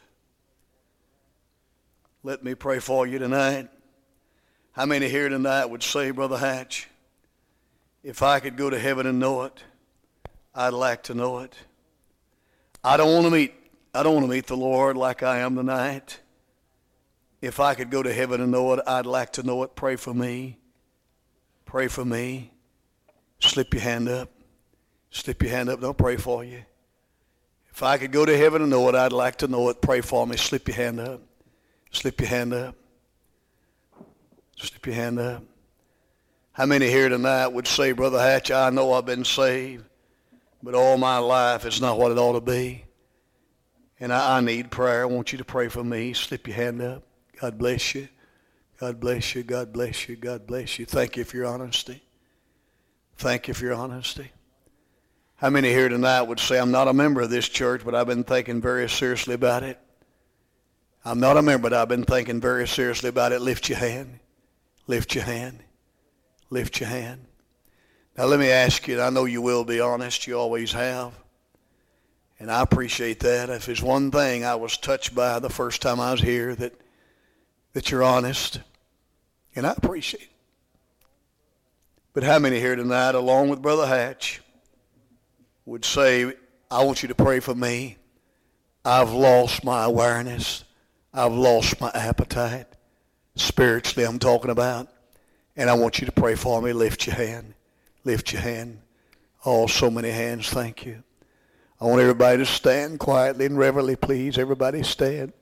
A: Let me pray for you tonight. How many here tonight would say, Brother Hatch, if I could go to heaven and know it, I'd like to know it. I don't want to meet, I don't want to meet the Lord like I am tonight. If I could go to heaven and know it, I'd like to know it. Pray for me. Pray for me. Slip your hand up. Slip your hand up. They'll pray for you. If I could go to heaven and know it, I'd like to know it. Pray for me. Slip your hand up. Slip your hand up. Slip your hand up. How many here tonight would say, Brother Hatch, I know I've been saved, but all my life it's not what it ought to be. And I, I need prayer. I want you to pray for me. Slip your hand up. God bless you. God bless you. God bless you. God bless you. Thank you for your honesty. Thank you for your honesty. How many here tonight would say, I'm not a member of this church, but I've been thinking very seriously about it? I'm not a member, but I've been thinking very seriously about it. Lift your hand. Lift your hand. Lift your hand. Now let me ask you, and I know you will be honest, you always have. And I appreciate that. If there's one thing I was touched by the first time I was here, that that you're honest. And I appreciate it. But how many here tonight, along with Brother Hatch, would say, I want you to pray for me. I've lost my awareness. I've lost my appetite. Spiritually, I'm talking about. And I want you to pray for me. Lift your hand. Lift your hand. Oh, so many hands. Thank you. I want everybody to stand quietly and reverently, please. Everybody stand.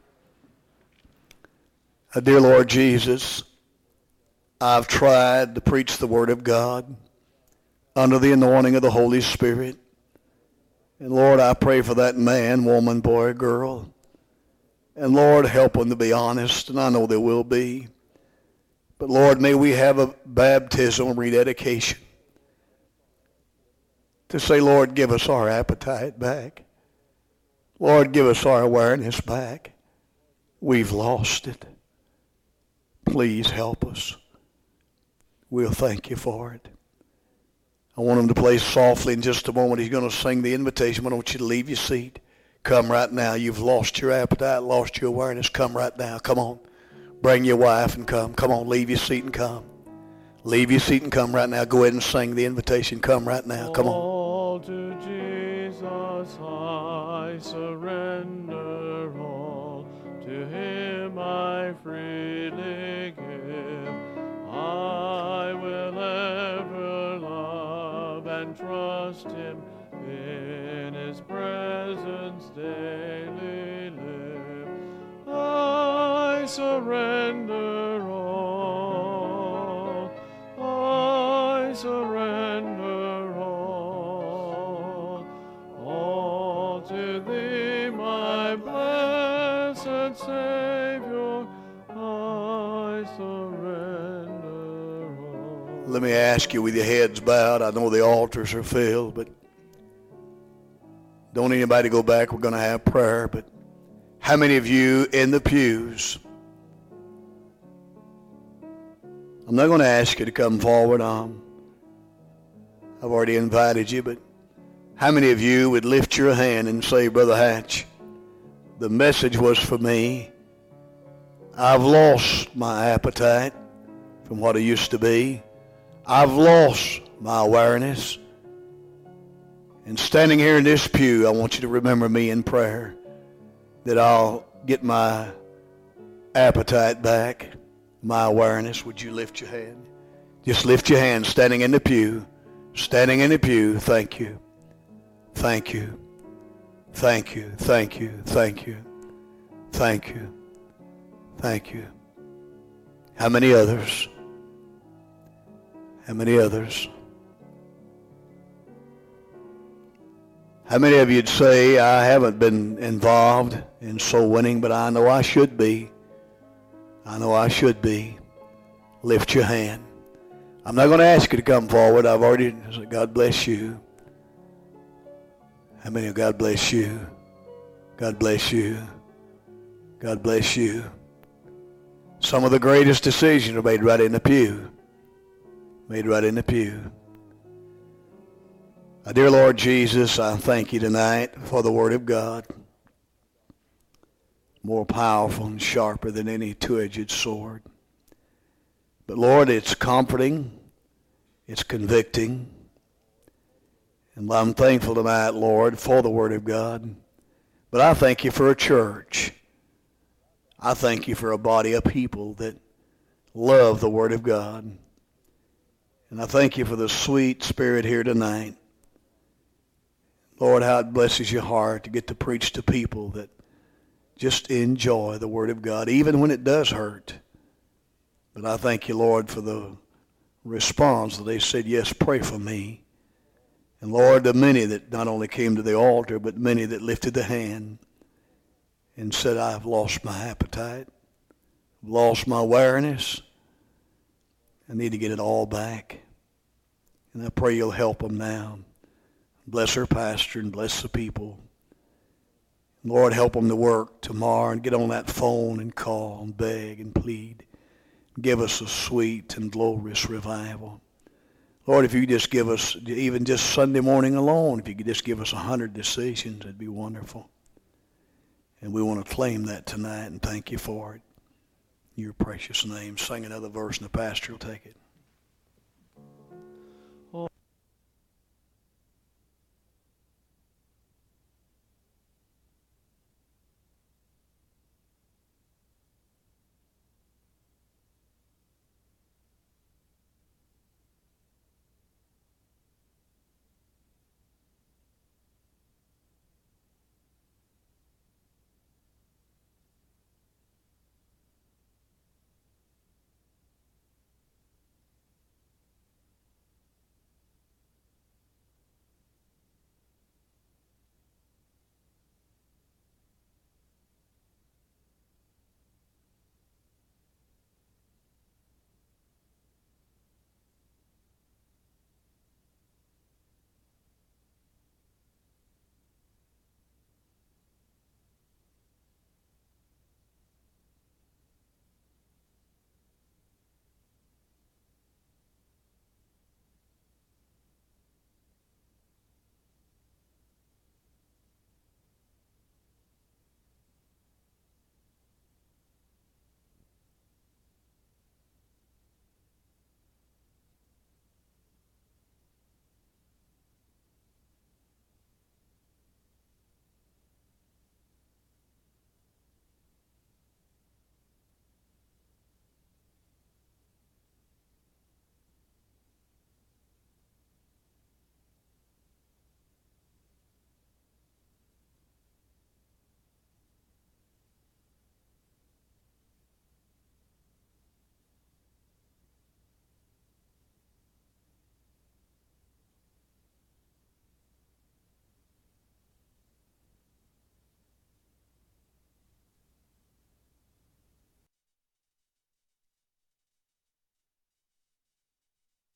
A: Uh, dear Lord Jesus, I've tried to preach the Word of God under the anointing of the Holy Spirit. And Lord, I pray for that man, woman, boy, girl. And Lord, help them to be honest, and I know they will be. But Lord, may we have a baptism, rededication, to say, Lord, give us our appetite back. Lord, give us our awareness back. We've lost it. Please help us. We'll thank you for it. I want him to play softly in just a moment. He's going to sing the invitation. I want you to leave your seat. Come right now. You've lost your appetite, lost your awareness. Come right now. Come on. Bring your wife and come. Come on, leave your seat and come. Leave your seat and come right now. Go ahead and sing the invitation. Come right now. Come on.
B: All to Jesus I surrender all. To him I freely give. I will ever love and trust him. In his presence daily live. I surrender all. I surrender all. All to thee, my blessed Savior. I surrender all.
A: Let me ask you, with your heads bowed, I know the altars are filled, but don't anybody go back. We're going to have prayer. But how many of you in the pews, I'm not going to ask you to come forward. Um, I've already invited you. But how many of you would lift your hand and say, Brother Hatch, the message was for me. I've lost my appetite from what it used to be. I've lost my awareness. And standing here in this pew, I want you to remember me in prayer, that I'll get my appetite back, my awareness. Would you lift your hand? Just lift your hand, standing in the pew. Standing in the pew. Thank you. Thank you. Thank you. Thank you. Thank you. Thank you. Thank you. How many others? How many others? How many of you'd say, I haven't been involved in soul winning, but I know I should be. I know I should be. Lift your hand. I'm not going to ask you to come forward. I've already said, God bless you. How many of God bless you? God bless you. God bless you. Some of the greatest decisions are made right in the pew. Made right in the pew. Our dear Lord Jesus, I thank you tonight for the Word of God. More powerful and sharper than any two-edged sword. But Lord, it's comforting. It's convicting. And I'm thankful tonight, Lord, for the Word of God. But I thank you for a church. I thank you for a body of people that love the Word of God. And I thank you for the sweet spirit here tonight. Lord, how it blesses your heart to get to preach to people that just enjoy the Word of God, even when it does hurt. But I thank you, Lord, for the response that they said, yes, pray for me. And Lord, the many that not only came to the altar, but many that lifted the hand and said, I've lost my appetite, lost my awareness. I need to get it all back. And I pray you'll help them now. Bless our pastor and bless the people. Lord, help them to work tomorrow and get on that phone and call and beg and plead. Give us a sweet and glorious revival. Lord, if you could just give us, even just Sunday morning alone, if you could just give us a hundred decisions, it'd be wonderful. And we want to claim that tonight and thank you for it. In your precious name. Sing another verse and the pastor will take it.